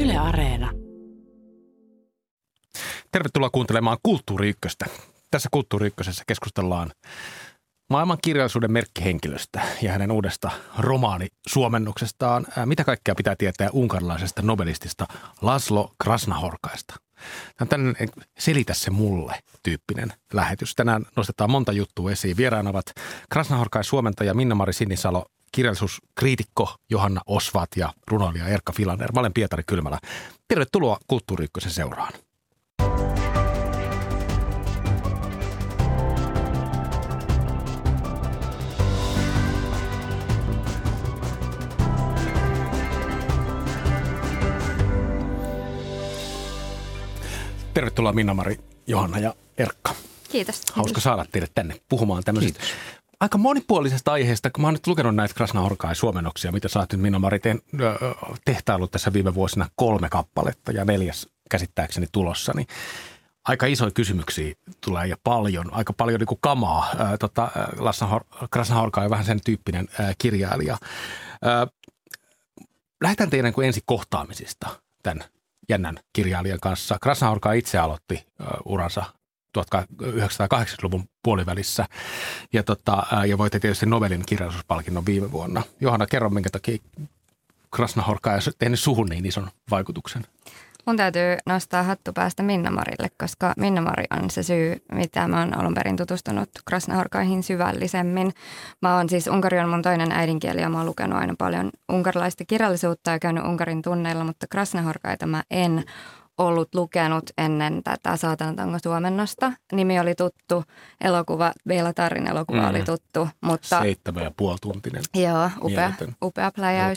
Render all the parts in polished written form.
Yle Areena. Tervetuloa kuuntelemaan Kulttuuri Ykköstä. Tässä Kulttuuri Ykkösessä keskustellaan maailman kirjallisuuden merkkihenkilöstä ja hänen uudesta romaanisuomennuksestaan. Mitä kaikkea pitää tietää unkarilaisesta nobelistista Laszlo Krasznahorkaista? Tämä on tällainen selitä se mulle -tyyppinen lähetys. Tänään nostetaan monta juttua esiin. Vieraana ovat Krasznahorkai suomentaja Minna-Mari Sinisalo, kirjallisuuskriitikko Johanna Osvat ja runoilija Erkka Filander. Mä olen Pietari Kylmälä. Tervetuloa Kulttuuri Ykkösen seuraan. Tervetuloa Minna-Mari, Johanna ja Erkka. Kiitos. Hauska saada teidät tänne puhumaan tämmöisestä aika monipuolisesta aiheesta. Kun mä oon nyt lukenut näitä Krasznahorkai suomennoksia, mitä sä oot nyt Minna-Mari tehtaillut tässä viime vuosina 3 kappaletta ja 4 käsittääkseni tulossa, niin aika isoja kysymyksiä tulee ja aika paljon niin kuin kamaa. Krasznahorkai on vähän sen tyyppinen kirjailija. Lähdetään teidän ensin kohtaamisista tämän jännän kirjailijan kanssa. Krasznahorkai itse aloitti uransa 1980-luvun puolivälissä ja voitti tietysti Nobelin kirjallisuuspalkinnon viime vuonna. Johanna, kerro, minkä takia Krasznahorkai on tehnyt suhun niin ison vaikutuksen? Mun täytyy nostaa hattu päästä Minna-Marille, koska Minna-Mari on se syy, mitä mä oon alun perin tutustunut Krasznahorkaihin syvällisemmin. Unkari on mun toinen äidinkieli ja mä oon lukenut aina paljon unkarilaista kirjallisuutta ja käynyt Unkarin tunneilla, mutta Krasznahorkaita mä en ollut lukenut ennen tätä Saatanan tango -suomennosta. Nimi oli tuttu, Bela Tarrin elokuva oli tuttu, mutta 7,5-tuntinen. Joo, upea pläjäys.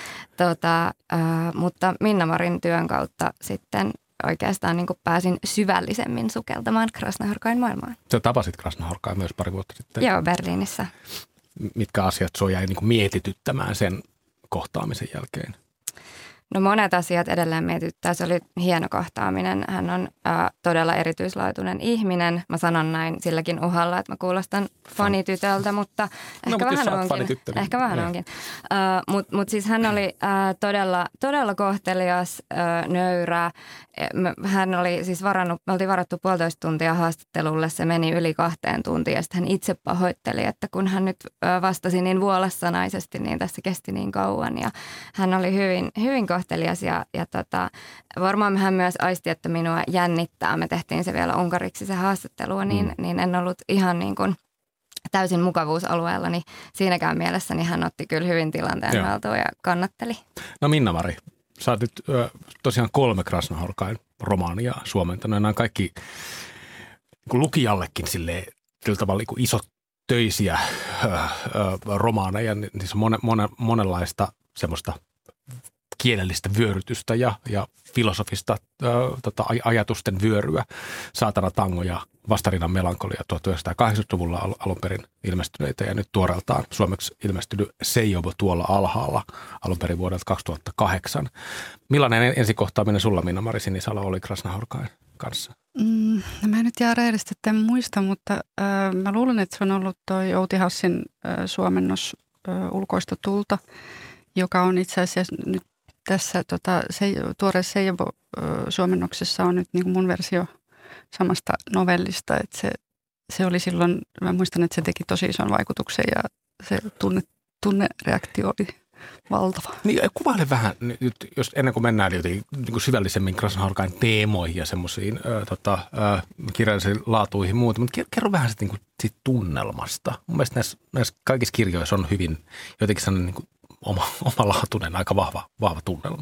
Mutta Minna-Marin työn kautta sitten oikeastaan niin kuin pääsin syvällisemmin sukeltamaan Krasznahorkain maailmaan. Sä tapasit Krasznahorkai myös pari vuotta sitten. Joo, Berliinissä. Mitkä asiat sua jäi niin kuin mietityttämään sen kohtaamisen jälkeen? No monet asiat edelleen mietityttää. Se oli hieno kohtaaminen. Hän on todella erityislaatuinen ihminen. Mä sanon näin silläkin uhalla, että mä kuulostan fanitytöltä, mutta ehkä vähän onkin. Mutta siis hän oli todella kohtelias, nöyrä. Me oltiin varattu 1,5 tuntia haastattelulle. Se meni yli 2 tuntiin ja sitten hän itse pahoitteli, että kun hän nyt vastasi niin vuolassanaisesti, niin tässä kesti niin kauan. Ja hän oli hyvin kohtelias ja varmaan hän myös aisti, että minua jännittää. Me tehtiin se vielä unkariksi se haastattelu, niin en ollut ihan niin kuin täysin mukavuusalueella, niin siinäkään mielessä niin hän otti kyllä hyvin tilanteen haltuun ja kannatteli. No Minna-Mari, sä oot nyt tosiaan 3 Krasznahorkain romaania suomentanut. Nämä on kaikki niin lukijallekin silleen tavalla niin isottöisiä romaaneja. Niissä on monenlaista semmoista kielellistä vyörytystä ja filosofista ajatusten vyöryä. Saatana tango ja Vastarinnan melankolia 1980-luvulla alun perin ilmestyneitä ja nyt tuoreeltaan suomeksi ilmestynyt Seijovo tuolla alhaalla alun perin vuodelta 2008. Millainen ensikohtaaminen sulla, Minna-Mari Sinisalo, oli Krasznahorkain kanssa? Mä en nyt jää rehellisesti, että en muista, mutta mä luulen, että se on ollut toi Outi Hassin suomennos Ulkoista tulta, joka on itse asiassa nyt tässä tuoreessa Seijovo-suomennoksessa on nyt niin kuin mun versio samasta novellista, että se oli silloin, mä muistan, että se teki tosi ison vaikutuksen ja se tunnereaktio oli valtava. Niin, kuvaile vähän nyt, jos ennen kuin mennään niin kuin syvällisemmin Krasznahorkain teemoihin ja semmoisiin kirjallisiin laatuihin muuta, mutta kerro vähän sitten niin siitä tunnelmasta. Mun mielestä näissä kaikissa kirjoissa on hyvin jotenkin sellainen niin kuin omalaatuinen, aika vahva tunnelma.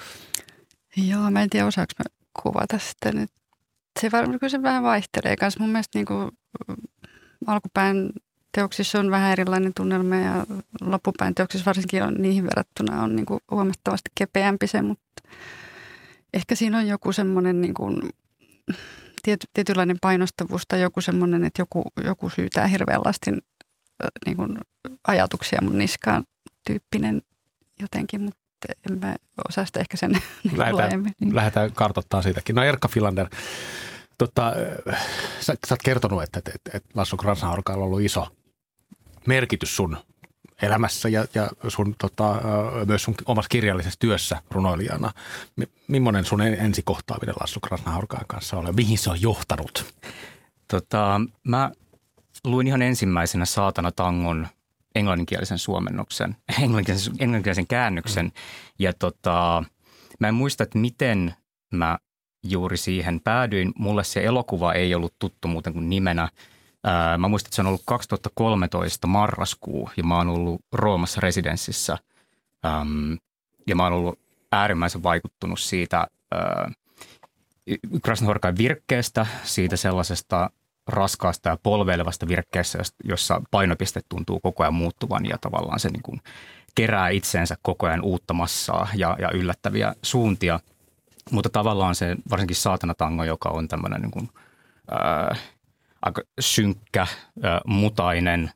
Joo, mä en tiedä, osaanko mä kuvata sitä nyt. Kyllä se vähän vaihtelee kanssa. Mun mielestä niin kuin alkupään teoksissa on vähän erilainen tunnelma ja loppupään teoksissa varsinkin on niihin verrattuna on niin kuin huomattavasti kepeämpi se, mutta ehkä siinä on joku semmoinen niin kuin tietynlainen painostavuus tai joku semmoinen, että joku syytää hirveän lastin niin kuin ajatuksia mun niskaan tyyppinen jotenkin, mutta en mä osaa sitä ehkä sen laajemmin. Lähdetään kartoittamaan siitäkin. No Erkka Filander, sä oot kertonut, että Laszlo Krasznahorkailla on ollut iso merkitys sun elämässä ja sun, myös sun omassa kirjallisessa työssä runoilijana. Millainen sun ensikohtaaminen Lassu Krasnahorkan kanssa oli? Mihin se on johtanut? Mä luin ihan ensimmäisenä Saatana tangon englanninkielisen suomennoksen, englanninkielisen käännöksen. Ja mä en muista, että miten mä juuri siihen päädyin. Mulle se elokuva ei ollut tuttu muuten kuin nimenä. Mä muistan, että se on ollut 2013 marraskuu ja mä oon ollut Roomassa residenssissä. Ja mä oon ollut äärimmäisen vaikuttunut siitä Krasnahorkan virkkeestä, siitä sellaisesta raskaasta ja polveilevasta virkkeestä, jossa painopiste tuntuu koko ajan muuttuvan ja tavallaan se niin kuin kerää itseensä koko ajan uutta massaa ja yllättäviä suuntia. Mutta tavallaan se varsinkin Saatana tango, joka on tämmöinen niin kuin, aika synkkä, mutainen,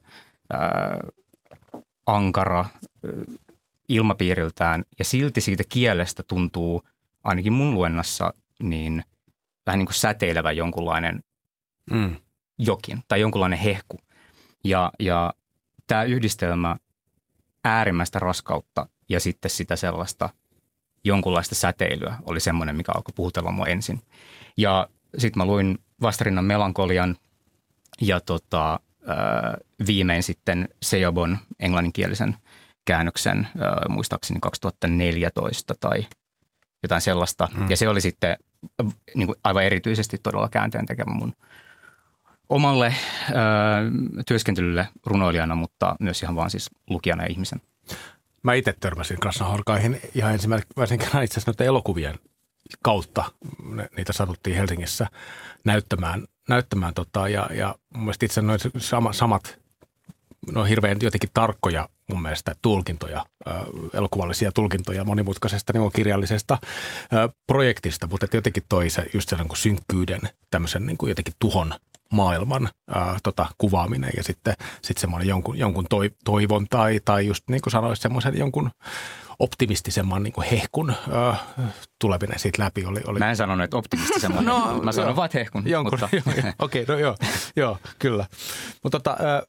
ankara ilmapiiriltään ja silti siitä kielestä tuntuu ainakin mun luennassa niin vähän niin kuin säteilevä jonkunlainen jokin tai jonkunlainen hehku. Ja tämä yhdistelmä äärimmäistä raskautta ja sitten sitä sellaista jonkunlaista säteilyä oli semmoinen, mikä alkoi puhutella mua ensin. Ja sitten mä luin Vastarinnan melankolian ja viimein sitten Sejobon englanninkielisen käännöksen muistaakseni 2014 tai jotain sellaista. Ja se oli sitten niin kuin aivan erityisesti todella käänteen tekemä mun omalle työskentelylle runoilijana, mutta myös ihan vaan siis lukijana ja ihmisen. Mä itse törmäsin Krasnahorkaihin ihan ensimmäisen kerran itse asiassa noiden elokuvien kautta. Niitä satuttiin Helsingissä näyttämään ja mun mielestä itse noin samat, no hirveän jotenkin tarkkoja mun mielestä tulkintoja, elokuvallisia tulkintoja monimutkaisesta niin kirjallisesta projektista, mutta jotenkin toi se just sellainen kuin synkkyyden, tämmöisen niin kuin jotenkin tuhon maailman kuvaaminen ja sitten semmoinen jonkun toivon tai just niin kuin sanoisi semmoisen jonkun optimistisemman niin kuin hehkun tuleminen siitä läpi oli. Mä en sanonut, että optimistisemman. Mä sanon vaan hehkun. Okei, joo, kyllä. Mutta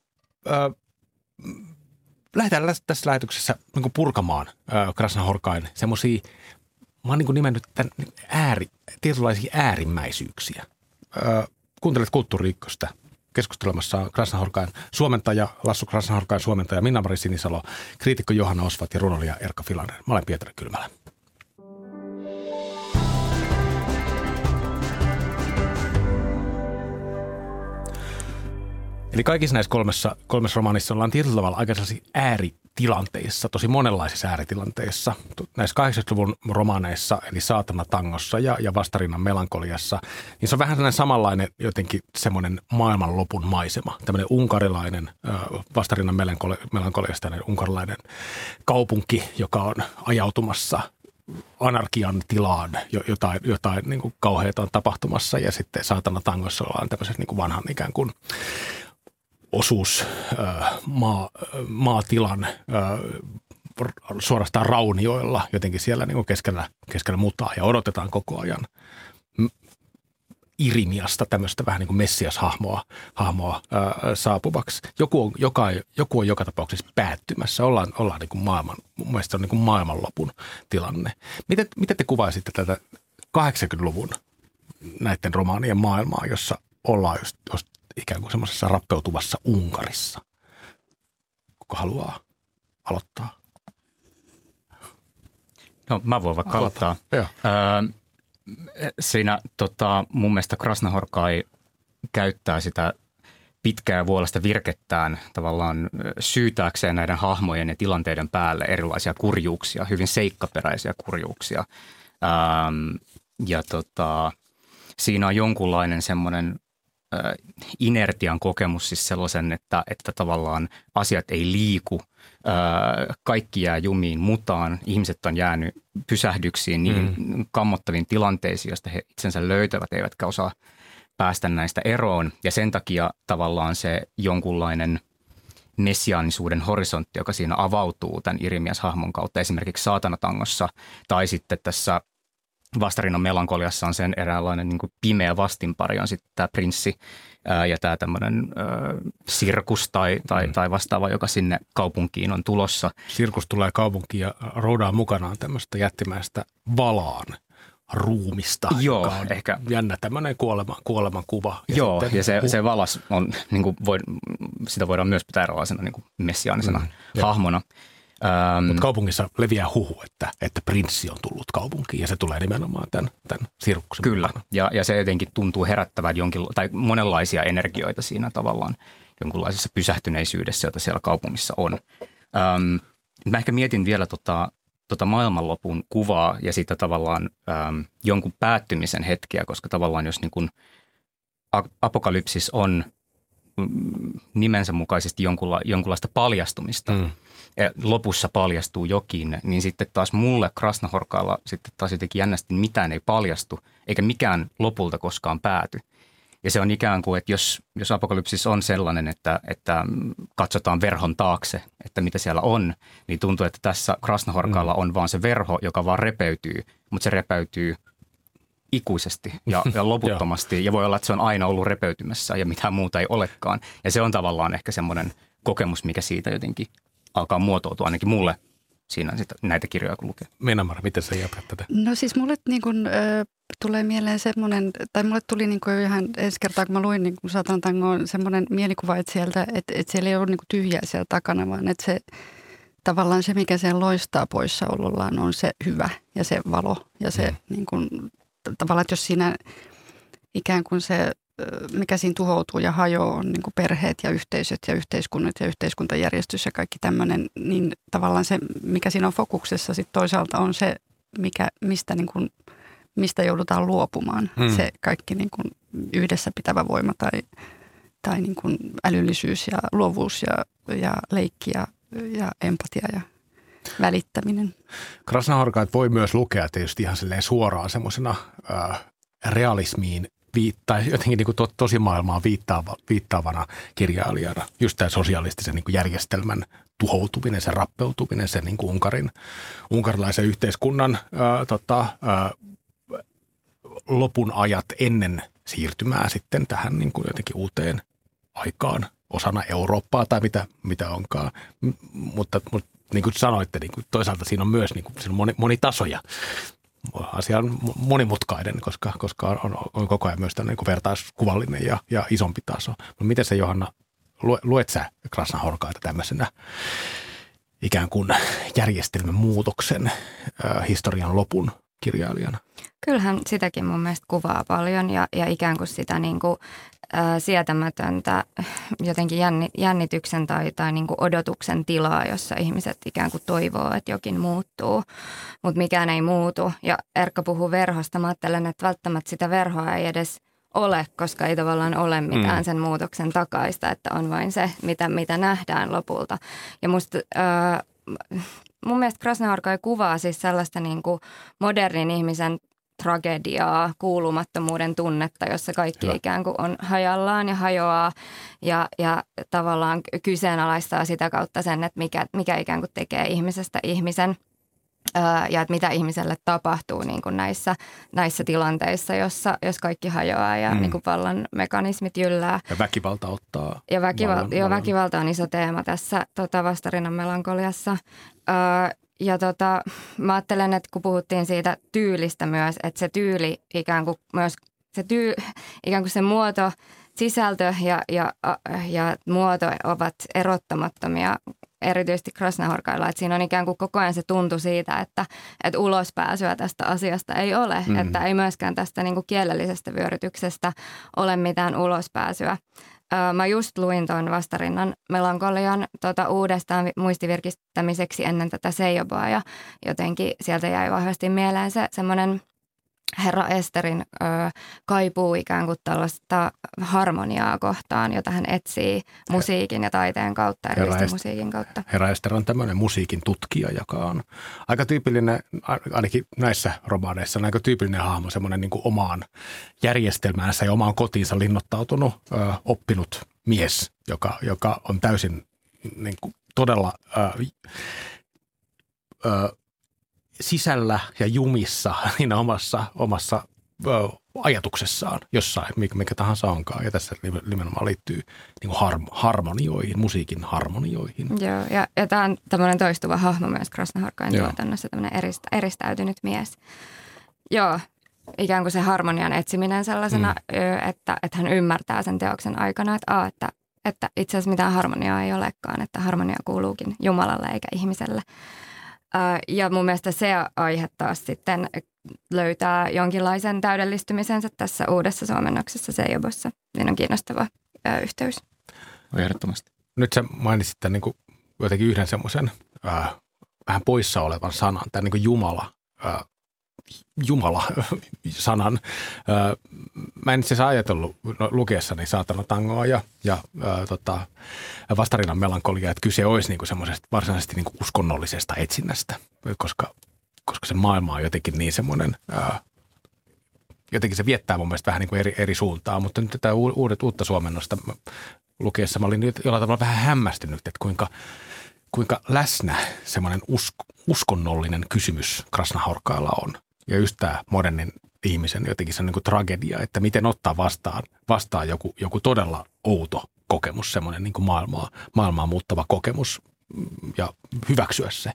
lähdetään tässä lähetyksessä niin kuin purkamaan Krasnahorkain semmoisia, mä oon niin kuin nimennyt tämän tietynlaisia äärimmäisyyksiä. Kuuntelet Kulttuuri Ykköstä keskustelemassa Krasnahorkain suomentaja, Lassu Krasnahorkain suomentaja Minna-Mari Sinisalo, kriitikko Johanna Osvat ja runoilija Erkka Filander. Mä olen Pietari Kylmälä. Eli kaikissa näissä kolmessa romaanissa ollaan tietyllä tavalla aika sellaisissa ääritilanteissa, tosi monenlaisissa ääritilanteissa. Näissä 80-luvun romaaneissa, eli Saatana tangossa ja Vastarinnan melankoliassa, niin se on vähän sellainen samanlainen jotenkin semmoinen maailmanlopun maisema. Tämmöinen unkarilainen, Vastarinnan melankoliasta tämmöinen unkarilainen kaupunki, joka on ajautumassa anarkian tilaan, jotain niin kuin kauheita on tapahtumassa ja sitten Saatana tangossa ollaan tämmöisessä niin kuin vanhan ikään kuin maatilan suorastaan raunioilla jotenkin siellä niin kuin keskellä mutaa ja odotetaan koko ajan Irimiasta tämmöistä vähän niin kuin messiashahmoa saapuvaksi. Joku on joka tapauksessa päättymässä. Ollaan niin kuin mun mielestä se on niin kuin maailmanlopun tilanne. Miten te kuvaisitte tätä 80-luvun näiden romaanien maailmaa, jossa ollaan just ikään kuin semmoisessa rappeutuvassa Unkarissa? Kuka haluaa aloittaa? No mä voin vaikka aloittaa. Siinä mun mielestä Krasnahorkai käyttää sitä pitkää ja vuolasta virkettään tavallaan syytääkseen näiden hahmojen ja tilanteiden päälle erilaisia kurjuuksia, hyvin seikkaperäisiä kurjuuksia. Siinä on jonkunlainen semmoinen inertian kokemus, siis sellaisen, että tavallaan asiat ei liiku, kaikki jää jumiin mutaan, ihmiset on jäänyt pysähdyksiin niin kammottaviin tilanteisiin, joista he itsensä löytävät, eivätkä osaa päästä näistä eroon. Ja sen takia tavallaan se jonkunlainen messiaanisuuden horisontti, joka siinä avautuu tämän Irimias-hahmon kautta, esimerkiksi Saatana tangossa tai sitten tässä Vastarinnan melankoliassa on sen eräänlainen niin kuin pimeä vastinpari on sitten tämä prinssi ja tämä tämmöinen sirkus tai vastaava, joka sinne kaupunkiin on tulossa. Sirkus tulee kaupunkiin ja roudaa mukanaan tämmöistä jättimäistä Valaan ruumista, Joo, joka on ehkä jännä tämmöinen kuoleman kuva. Joo, ja se Valas on, niin kuin sitä voidaan myös pitää erilaisena niin kuin messiaanisena hahmona. Mutta kaupungissa leviää huhu, että prinssi on tullut kaupunkiin ja se tulee nimenomaan tämän sirkuksen Kyllä, mukana. ja se jotenkin tuntuu herättävän tai monenlaisia energioita siinä tavallaan jonkunlaisessa pysähtyneisyydessä, jota siellä kaupungissa on. Mä ehkä mietin vielä maailmanlopun kuvaa ja sitä tavallaan jonkun päättymisen hetkeä, koska tavallaan jos niin kuin apokalypsis on nimensä mukaisesti jonkunlaista paljastumista, ja lopussa paljastuu jokin, niin sitten taas mulle Krasnahorkaalla sitten taas jotenkin jännästi mitään ei paljastu, eikä mikään lopulta koskaan pääty. Ja se on ikään kuin, että jos apokalypsis on sellainen, että katsotaan verhon taakse, että mitä siellä on, niin tuntuu, että tässä Krasnahorkaalla on vaan se verho, joka vaan repeytyy, mutta se repeytyy ikuisesti ja loputtomasti. Ja voi olla, että se on aina ollut repeytymässä ja mitään muuta ei olekaan. Ja se on tavallaan ehkä semmoinen kokemus, mikä siitä jotenkin alkaa muotoutua ainakin mulle siinä näitä kirjoja, kun lukee. Minna-Mara, miten sä jatkat tätä? No siis mulle niin kun, tulee mieleen semmoinen, tai mulle tuli niin kuin ihan ensi kertaa, kun mä luin niin Satanan tangoon, semmoinen mielikuva, että siellä ei ole niin kuin tyhjää siellä takana, vaan että se tavallaan se, mikä sen loistaa poissaolollaan, on se hyvä ja se valo. Ja se niin kuin, tavallaan, että jos siinä ikään kuin se, mikä siinä tuhoutuu ja hajoaa, on niin kuin perheet ja yhteisöt ja yhteiskunnat ja yhteiskuntajärjestys ja kaikki tämmöinen, niin tavallaan se, mikä siinä on fokuksessa sitten toisaalta on se, mistä joudutaan luopumaan. Se kaikki niin kuin yhdessä pitävä voima tai niin kuin älyllisyys ja luovuus ja leikki ja empatia ja välittäminen. Krasnahorkaat voi myös lukea tietysti ihan suoraan semmoisena realismiin tai jotenkin niin kuin tosimaailmaan viittaavana kirjailijana. Just tämä sosialistisen niin kuin järjestelmän tuhoutuminen, se rappeutuminen, se niin kuin unkarilaisen yhteiskunnan lopun ajat ennen siirtymää sitten tähän niin kuin jotenkin uuteen aikaan osana Eurooppaa tai mitä onkaan. Mutta niin kuin sanoitte, niin kuin toisaalta siinä on myös niin kuin, siinä on monitasoja. Asia on monimutkainen, koska on koko ajan myös tämmöinen niin vertauskuvallinen ja isompi taso. No miten sä, Johanna, luet sä Krasnahorkaita tämmöisenä ikään kuin järjestelmän muutoksen historian lopun kirjailijana? Kyllähän sitäkin mun mielestä kuvaa paljon ja ikään kuin sitä niin kuin, sietämätöntä jotenkin jännityksen tai niin kuin odotuksen tilaa, jossa ihmiset ikään kuin toivoo, että jokin muuttuu, mutta mikään ei muutu. Ja Erkka puhuu verhosta. Mä ajattelen, että välttämättä sitä verhoa ei edes ole, koska ei tavallaan ole mitään sen muutoksen takaista, että on vain se, mitä nähdään lopulta. Ja mun mielestä Krasnahorkai kuvaa siis sellaista niin kuin modernin ihmisen tragediaa, kuulumattomuuden tunnetta, jossa kaikki ikään kuin on hajallaan ja hajoaa ja tavallaan kyseenalaistaa sitä kautta sen, että mikä ikään kuin tekee ihmisestä ihmisen ja että mitä ihmiselle tapahtuu niin kuin näissä tilanteissa, jos kaikki hajoaa ja niin kuin vallan mekanismit jyllää. Ja väkivalta ottaa. Ja väkivalta on iso teema tässä Vastarinnan melankoliassa. Ja mä ajattelen, että kun puhuttiin siitä tyylistä myös, että se tyyli ikään kuin myös, ikään kuin se muoto, sisältö ja muoto ovat erottamattomia, erityisesti Krasnahorkailla. Että siinä on ikään kuin koko ajan se tuntu siitä, että ulospääsyä tästä asiasta ei ole, että ei myöskään tästä niin kuin kielellisestä vyörytyksestä ole mitään ulospääsyä. Mä just luin tuon Vastarinnan melankolian uudestaan muistivirkistämiseksi ennen tätä Seijobaa ja jotenkin sieltä jäi vahvasti mieleen se semmoinen herra Esterin kaipuu ikään kuin tällaista harmoniaa kohtaan, jota hän etsii musiikin ja taiteen kautta, erityisesti musiikin kautta. Herra Ester on tämmöinen musiikin tutkija, joka on aika tyypillinen, ainakin näissä romaaneissa on aika tyypillinen hahmo, semmoinen niin kuin omaan järjestelmäänsä ja omaan kotiinsa linnoittautunut, oppinut mies, joka on täysin niin kuin todella sisällä ja jumissa niin omassa ajatuksessaan jossain, mikä tahansa onkaan. Ja tässä nimenomaan liittyy niin kuin harmonioihin, musiikin harmonioihin. Joo, ja tämä on tämmöinen toistuva hahmo myös Krasnahorkain tuotannossa, tämmöinen eristäytynyt mies. Joo, ikään kuin se harmonian etsiminen sellaisena, että hän ymmärtää sen teoksen aikana, että itse asiassa mitään harmoniaa ei olekaan, että harmonia kuuluukin Jumalalle eikä ihmiselle. Ja mun mielestä se aihe taas sitten löytää jonkinlaisen täydellistymisensä tässä uudessa suomennoksessa Seijobossa. Siinä on kiinnostava yhteys. Ehdottomasti. Nyt sä mainitsit tämän niin kuin jotenkin yhden semmoisen vähän poissa olevan sanan, tämän niin kuin Jumala-sanan. Mä en itse asiassa ajatellut lukiessani Saatana tangoa ja Vastarinnan melankoliaa, että kyse olisi niinku semmoisesta varsinaisesti niinku uskonnollisesta etsinnästä, koska se maailma on jotenkin niin semmoinen, jotenkin se viettää mun mielestä vähän niin kuin eri suuntaa, mutta nyt tätä uutta suomennosta lukiessa mä olin jollain tavalla vähän hämmästynyt, että kuinka läsnä semmoinen uskonnollinen kysymys Krasnahorkailla on. Ja just tämä modernin ihmisen jotenkin se on niin kuin tragedia, että miten ottaa vastaan joku todella outo kokemus, semmoinen niin kuin maailmaa muuttava kokemus ja hyväksyä se.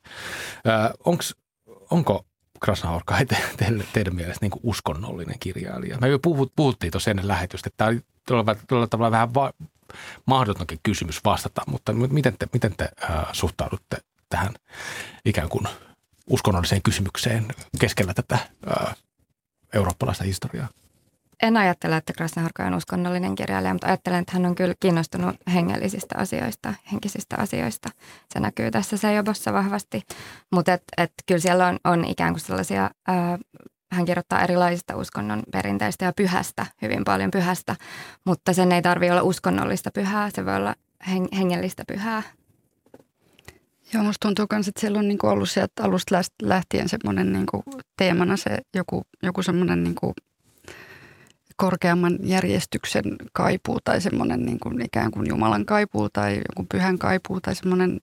Onko Krasnahorkai teidän mielestä niin kuin uskonnollinen kirjailija? Me jo puhuttiin tuossa ennen lähetystä, että tämä oli tuolla tavalla vähän mahdotonkin kysymys vastata, mutta miten te suhtaudutte tähän ikään kuin uskonnolliseen kysymykseen keskellä tätä eurooppalaista historiaa? En ajattele, että Krasnahorkai on uskonnollinen kirjailija, mutta ajattelen, että hän on kyllä kiinnostunut hengellisistä asioista, henkisistä asioista. Se näkyy tässä Seijobossa vahvasti, mutta kyllä siellä on ikään kuin sellaisia, hän kirjoittaa erilaisista uskonnon perinteistä ja pyhästä, hyvin paljon pyhästä, mutta sen ei tarvitse olla uskonnollista pyhää, se voi olla hengellistä pyhää. Joo, musta tuntuu myös, että siellä on niinku ollut sieltä alusta lähtien semmoinen niinku teemana se joku semmoinen niinku korkeamman järjestyksen kaipuu tai semmoinen niinku ikään kuin Jumalan kaipuu tai joku pyhän kaipuu tai semmoinen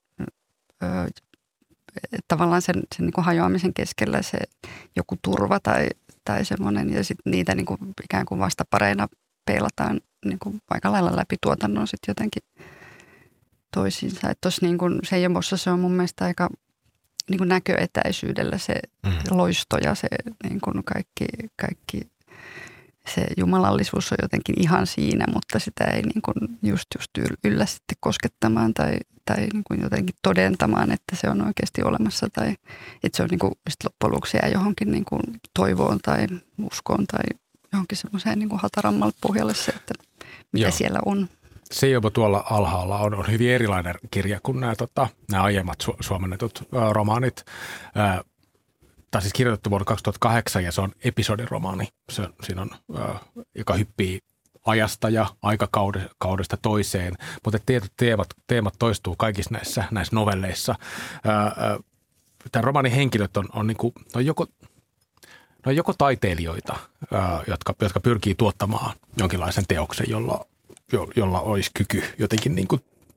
tavallaan sen niinku hajoamisen keskellä se joku turva tai semmoinen ja sitten niitä niinku ikään kuin vastapareina peilataan niinku aika lailla läpi tuotannon sitten jotenkin toisiinsa. Että tuossa niin Seijobossa se on mun mielestä aika niin kuin näköetäisyydellä se loisto ja se niin kuin kaikki se jumalallisuus on jotenkin ihan siinä, mutta sitä ei niin kuin just yllä sitten koskettamaan tai niin kuin jotenkin todentamaan, että se on oikeasti olemassa tai että se on niin kuin loppujen lopuksi jää johonkin niin kuin toivoon tai uskoon tai johonkin semmoiseen niin kuin hatarammalle pohjalle se, että mitä siellä on. Seijobo tuolla alhaalla on hyvin erilainen kirja kuin nämä aiemmat suomennetut romaanit. Tämä on siis kirjoitettu vuonna 2008 ja se on episodiromaani. Siinä on, joka hyppii ajasta ja aikakaudesta toiseen, mutta tietyt teemat toistuu kaikissa näissä novelleissa. Tämän romaanin henkilöt on niin kuin, joko taiteilijoita, jotka pyrkii tuottamaan jonkinlaisen teoksen, jolla olisi kyky jotenkin niin kuin,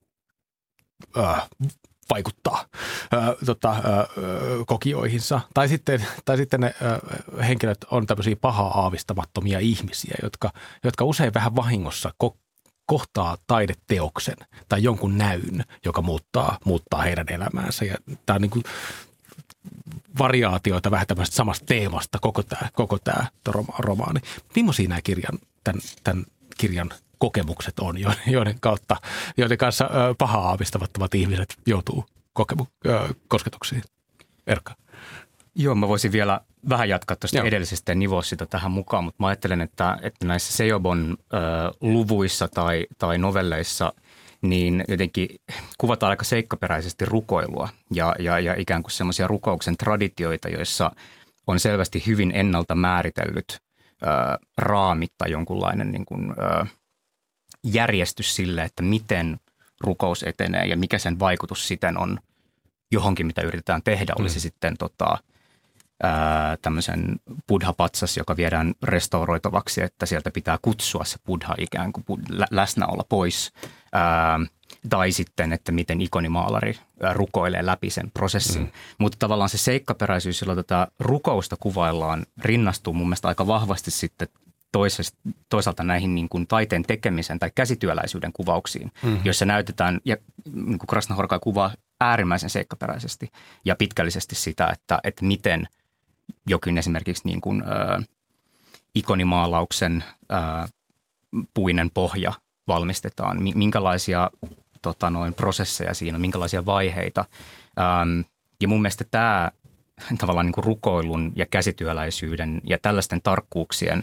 vaikuttaa kokijoihinsa. Tai sitten ne henkilöt on tämmöisiä pahaa aavistamattomia ihmisiä, jotka usein vähän vahingossa kohtaa taideteoksen tai jonkun näyn, joka muuttaa heidän elämäänsä. Ja tämä on niin kuin variaatioita vähän tämmöistä samasta teemasta koko tämä romaani. Millaisia nämä tämän kirjan kokemukset on, joiden kanssa pahaa aavistamattomat ihmiset joutuu kosketuksiin? Erkka. Joo, mä voisin vielä vähän jatkaa tuosta edellisestä ja nivoa sitä tähän mukaan, mutta mä ajattelen, että näissä Seiobon luvuissa tai novelleissa niin jotenkin kuvataan aika seikkaperäisesti rukoilua ja ikään kuin semmoisia rukouksen traditioita, joissa on selvästi hyvin ennalta määritellyt raamit tai jonkunlainen niin kuin, järjestys sille, että miten rukous etenee ja mikä sen vaikutus sitten on johonkin, mitä yritetään tehdä. Olisi sitten tämmöisen buddha-patsas, joka viedään restauroitavaksi, että sieltä pitää kutsua se buddha ikään kuin läsnäolla pois Tai sitten, että miten ikonimaalari rukoilee läpi sen prosessin. Mutta tavallaan se seikkaperäisyys, jolla tätä rukousta kuvaillaan, rinnastuu mun mielestä aika vahvasti sitten toisaalta näihin niin kuin taiteen tekemisen tai käsityöläisyyden kuvauksiin, joissa näytetään, ja niin kuin Krasna-Horkai kuvaa äärimmäisen seikkaperäisesti ja pitkällisesti sitä, että miten jokin esimerkiksi niin kuin, ikonimaalauksen puinen pohja valmistetaan, minkälaisia prosesseja siinä on, minkälaisia vaiheita. Ja mun mielestä tämä tavallaan niin kuin rukoilun ja käsityöläisyyden ja tällaisten tarkkuuksien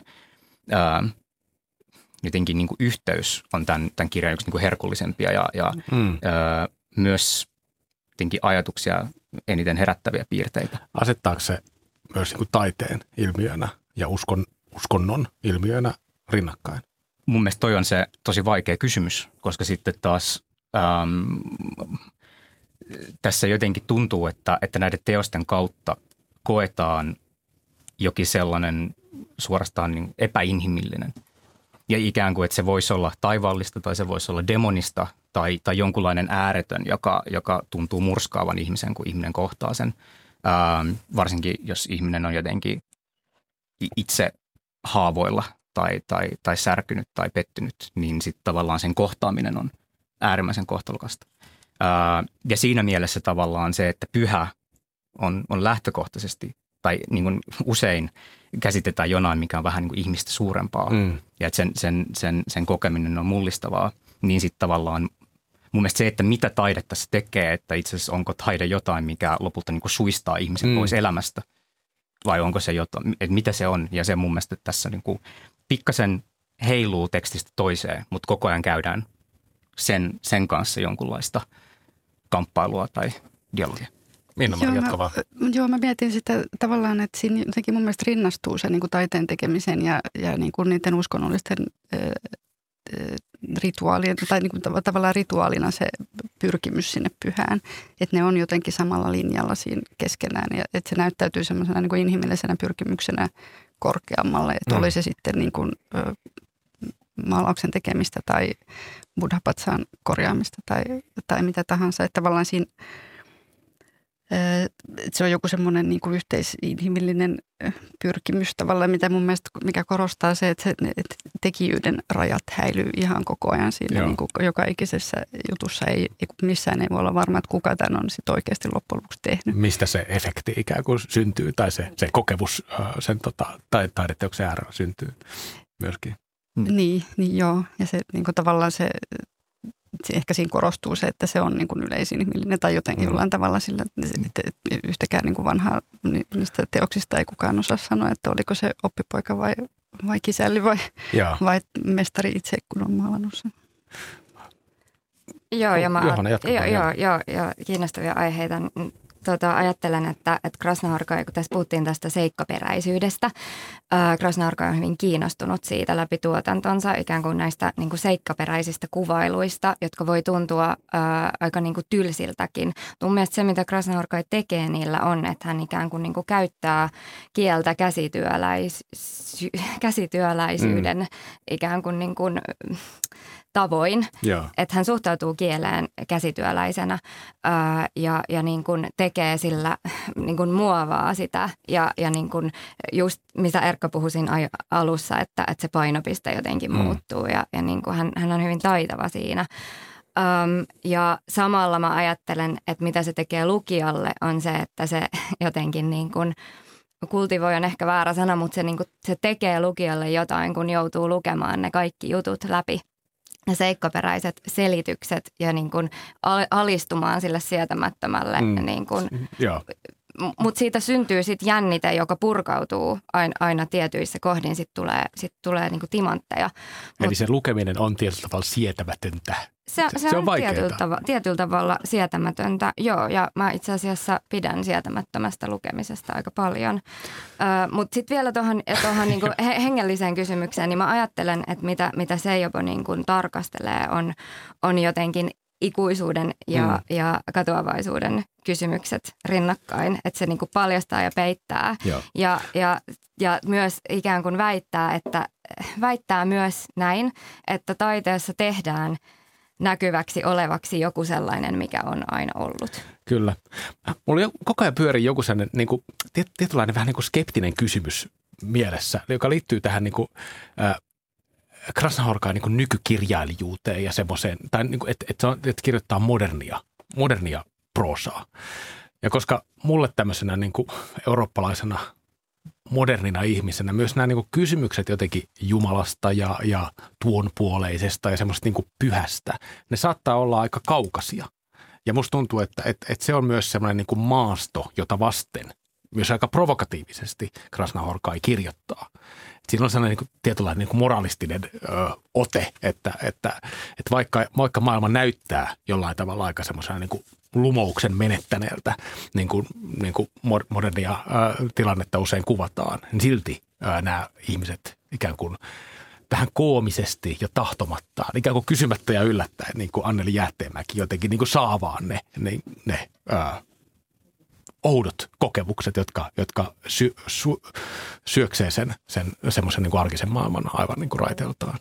jotenkin niin kuin yhteys on tämän kirjan yksi niin kuin herkullisempia ja myös jotenkin ajatuksia eniten herättäviä piirteitä. Asettaako se myös niin kuin taiteen ilmiönä ja uskonnon ilmiönä rinnakkain? Mun mielestä toi on se tosi vaikea kysymys, koska sitten taas tässä jotenkin tuntuu, että näiden teosten kautta koetaan jokin sellainen suorastaan niin epäinhimillinen. Ja ikään kuin, että se voisi olla taivaallista tai se voisi olla demonista tai jonkunlainen ääretön, joka tuntuu murskaavan ihmisen, kun ihminen kohtaa sen. Varsinkin, jos ihminen on jotenkin itse haavoilla tai särkynyt tai pettynyt, niin sitten tavallaan sen kohtaaminen on äärimmäisen kohtalokasta. Ja siinä mielessä tavallaan se, että pyhä on lähtökohtaisesti tai niin kuin usein käsitetään jonain, mikä on vähän niin kuin ihmistä suurempaa ja että sen kokeminen on mullistavaa, niin sitten tavallaan mun mielestä se, että mitä taide tässä tekee, että itse asiassa onko taide jotain, mikä lopulta niin kuin suistaa ihmisen pois elämästä vai onko se jotain, että mitä se on. Ja se mun mielestä tässä niin kuin pikkasen heiluu tekstistä toiseen, mutta koko ajan käydään sen kanssa jonkunlaista kamppailua tai dialogia. Minna-Mari, jatka vaan. Joo, mä mietin sitä tavallaan, että siinä jotenkin mun mielestä rinnastuu se niin kuin taiteen tekemisen ja niin kuin niiden uskonnollisten rituaalien, tai niin kuin tavallaan rituaalina se pyrkimys sinne pyhään. Että ne on jotenkin samalla linjalla siinä keskenään ja että se näyttäytyy semmoisena niin kuin inhimillisenä pyrkimyksenä korkeammalle. Että oli se sitten niin kuin maalauksen tekemistä tai buddhapatsaan korjaamista tai mitä tahansa. Että tavallaan siinä se on joku semmoinen niin kuin yhteisinhimillinen pyrkimys tavallaan, mitä mun mielestä, mikä korostaa se, että tekijyyden rajat häilyy ihan koko ajan siinä niin kuin joka ikisessä jutussa. Missään ei voi olla varma, että kuka tämän on sit oikeasti loppujen lopuksi tehnyt. Mistä se efekti ikään kuin syntyy tai se kokemus sen taideteoksen äärellä syntyy myöskin. Niin joo. Ja se niin kuin tavallaan se ehkä siinä korostuu se, että se on niin kuin yleisinhimillinen tai jotenkin jollain tavalla sillä, että yhtäkään niin kuin vanhaa niistä teoksista ei kukaan osaa sanoa, että oliko se oppipoika vai kisälli vai mestari itse, kun on maalannut sen. Joo, ja kiinnostavia aiheita. Ajattelen, että Krasna-Horkai, kun tässä puhuttiin tästä seikkaperäisyydestä, Krasna-Horkai on hyvin kiinnostunut siitä läpi tuotantonsa ikään kuin näistä niin kuin seikkaperäisistä kuvailuista, jotka voi tuntua aika niin kuin tylsiltäkin. Mun mielestä se, mitä Krasna-Horkai tekee niillä on, että hän ikään kuin käyttää kieltä käsityöläisyyden ikään kuin tavoin, että hän suhtautuu kieleen käsityöläisenä ja niin kuin tekee sillä, niin kuin muovaa sitä ja niin kuin just mitä Erkka puhui siinä alussa, että se painopiste jotenkin muuttuu ja niin kuin hän on hyvin taitava siinä. Ja samalla mä ajattelen, että mitä se tekee lukijalle on se, että se jotenkin niin kuin kultivoi on ehkä väärä sana, mutta se, niin kuin, se tekee lukijalle jotain, kun joutuu lukemaan ne kaikki jutut läpi. Ja seikkaperäiset selitykset ja niin kuin alistumaan sille sietämättömälle. Niin kuin, mutta siitä syntyy sitten jännite, joka purkautuu aina tietyissä kohdin. Sitten tulee niin kuin timantteja. Eli se lukeminen on tietyllä tavalla sietämätöntä. Se on tietyllä tavalla sietämätöntä, joo. Ja mä itse asiassa pidän sietämättömästä lukemisesta aika paljon. Mutta sitten vielä tuohon niinku hengelliseen kysymykseen, niin mä ajattelen, että mitä Seijopo niinku tarkastelee on jotenkin ikuisuuden ja katoavaisuuden kysymykset rinnakkain. Että se niinku paljastaa ja peittää. Ja myös ikään kuin väittää myös näin, että taiteessa tehdään näkyväksi olevaksi joku sellainen, mikä on aina ollut. Kyllä. Mulla koko ajan pyörii joku sellainen niin kuin, tietynlainen vähän niin kuin skeptinen kysymys mielessä, joka liittyy tähän niin kuin, Krasnahorkain niin nykykirjailijuuteen ja semmoiseen, tai niin kuin, että kirjoittaa modernia proosaa. Ja koska mulle tämmöisenä niin kuin eurooppalaisena modernina ihmisenä myös nämä niin kuin kysymykset jotenkin Jumalasta ja tuonpuoleisesta ja semmoista niin kuin pyhästä, ne saattaa olla aika kaukaisia. Ja musta tuntuu, että se on myös semmoinen niin kuin maasto, jota vasten myös aika provokatiivisesti Krasnahorkai kirjoittaa. Siinä on sellainen niin kuin tietynlainen niin kuin moralistinen ote, että vaikka maailma näyttää jollain tavalla aika semmoisena niin kuin lumouksen menettäneeltä, niin kuin modernia tilannetta usein kuvataan, niin silti nämä ihmiset ikään kuin vähän koomisesti ja tahtomattaan, ikään kuin kysymättä ja yllättäen, niin kuin Anneli Jäätteenmäki jotenkin niin kuin saa vaan ne oudot kokemukset, jotka syöksee sen semmoisen niin kuin arkisen maailman aivan niin kuin raiteeltaan.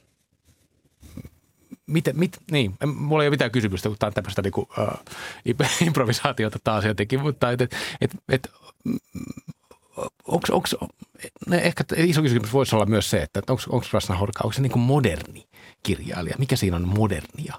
Niin, mulla ei ole mitään kysymystä, kun tämä on tämmöistä niin kuin, improvisaatiota taas jotenkin, mutta ehkä iso kysymys voisi olla myös se, että onko Krasnahorkai, onko se niin kuin moderni kirjailija? Mikä siinä on modernia?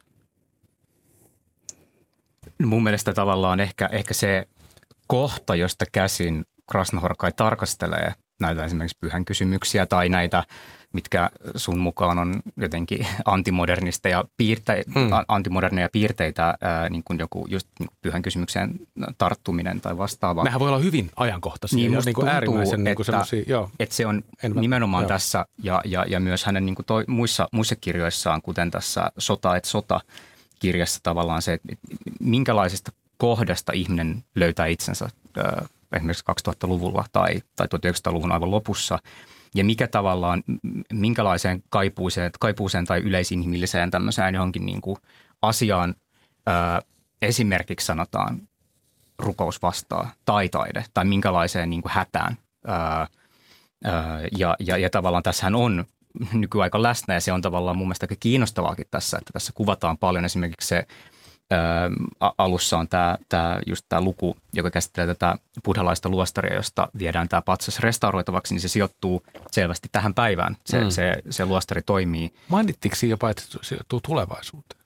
Mun mielestä tavallaan ehkä se kohta, josta käsin Krasnahorkai tarkastelee näitä esimerkiksi pyhän kysymyksiä tai näitä, mitkä sun mukaan on jotenkin antimoderneja piirteitä, niin kuin joku just niin kuin pyhän kysymykseen tarttuminen tai vastaava. Nehän voi olla hyvin ajankohtaisia. Niin musta tuntuu, äärimmäisen niin kuin että se on nimenomaan tässä ja myös hänen niin kuin muissa kirjoissaan, kuten tässä Sota et sota -kirjassa tavallaan se, että minkälaisesta kohdasta ihminen löytää itsensä esimerkiksi 2000-luvulla tai 1900-luvun aivan lopussa. Ja mikä tavallaan, minkälaiseen kaipuuseen tai yleisinhimilliseen tämmöiseen johonkin niin kuin asiaan esimerkiksi sanotaan rukous vastaa tai taide tai minkälaiseen niin kuin hätään. Ja tavallaan tässähän on nykyaika läsnä ja se on tavallaan mun mielestä aika kiinnostavaakin tässä, että tässä kuvataan paljon esimerkiksi se alussa on just tämä luku, joka käsittelee tätä buddhalaista luostaria, josta viedään tämä patsas restauroitavaksi, niin se sijoittuu selvästi tähän päivään. Se luostari toimii. Mainittiinko siinä jopa, että se sijoittuu tulevaisuuteen?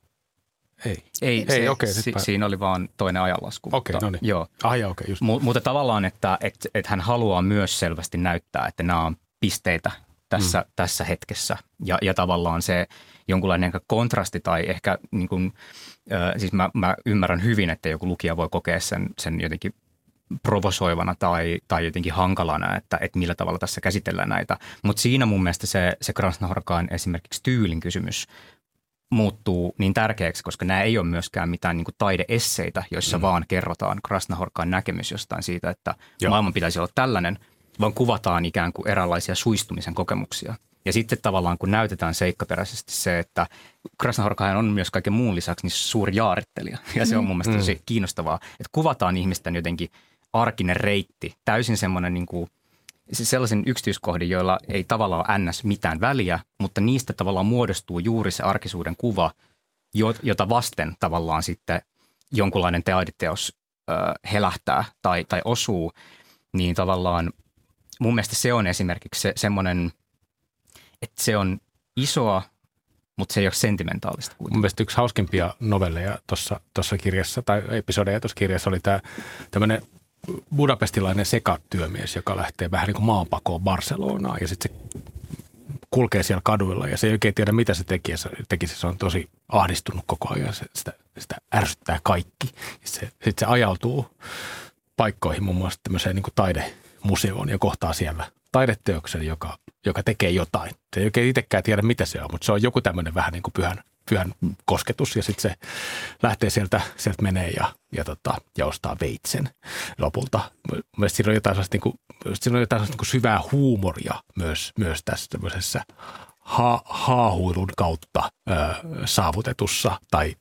Ei, siinä oli vaan toinen ajanlasku. Okei, no niin. Joo. Just. Mutta tavallaan, että hän haluaa myös selvästi näyttää, että nämä on pisteitä tässä hetkessä. Ja tavallaan se jonkunlainen kontrasti tai ehkä niin kuin, siis mä ymmärrän hyvin, että joku lukija voi kokea sen jotenkin provosoivana tai jotenkin hankalana, että millä tavalla tässä käsitellään näitä. Mutta siinä mun mielestä se Krasnahorkain esimerkiksi tyylin kysymys muuttuu niin tärkeäksi, koska nämä ei ole myöskään mitään niin kuin taideesseitä, joissa vaan kerrotaan Krasnahorkain näkemys jostain siitä, että maailman pitäisi olla tällainen, vaan kuvataan ikään kuin eräänlaisia suistumisen kokemuksia. Ja sitten tavallaan kun näytetään seikkaperäisesti se, että Krasnahorkai on myös kaiken muun lisäksi niin suuri jaarittelija. Ja se on mun mielestä tosi kiinnostavaa, että kuvataan ihmisten jotenkin arkinen reitti, täysin semmoinen niin kuin sellaisen yksityiskohdin, joilla ei tavallaan ole ns. Mitään väliä, mutta niistä tavallaan muodostuu juuri se arkisuuden kuva, jota vasten tavallaan sitten jonkunlainen taideteos helähtää tai osuu, niin tavallaan mun mielestä se on esimerkiksi semmoinen, että se on isoa, mutta se ei ole sentimentaalista kuitenkin. Mun mielestä yksi hauskimpia novelleja tuossa kirjassa tai episodeja tuossa kirjassa oli tämmöinen budapestilainen sekatyömies, joka lähtee vähän niin kuin maanpakoon Barcelonaan ja sitten se kulkee siellä kaduilla ja se ei oikein tiedä, mitä se tekisi. Se on tosi ahdistunut koko ajan. Sitä ärsyttää kaikki. Sitten se ajautuu paikkoihin muun muassa tämmöiseen niin kuin taidemuseoon ja kohtaa siellä taideteoksen, joka tekee jotain. Se ei oikein itsekään tiedä, mitä se on, mutta se on joku tämmöinen vähän niin kuin pyhän kosketus ja sitten se lähtee sieltä menee ja ostaa veitsen lopulta. Mielestäni siinä on jotain sellaista niin kuin syvää huumoria myös tässä tämmöisessä haahuilun kautta saavutetussa tai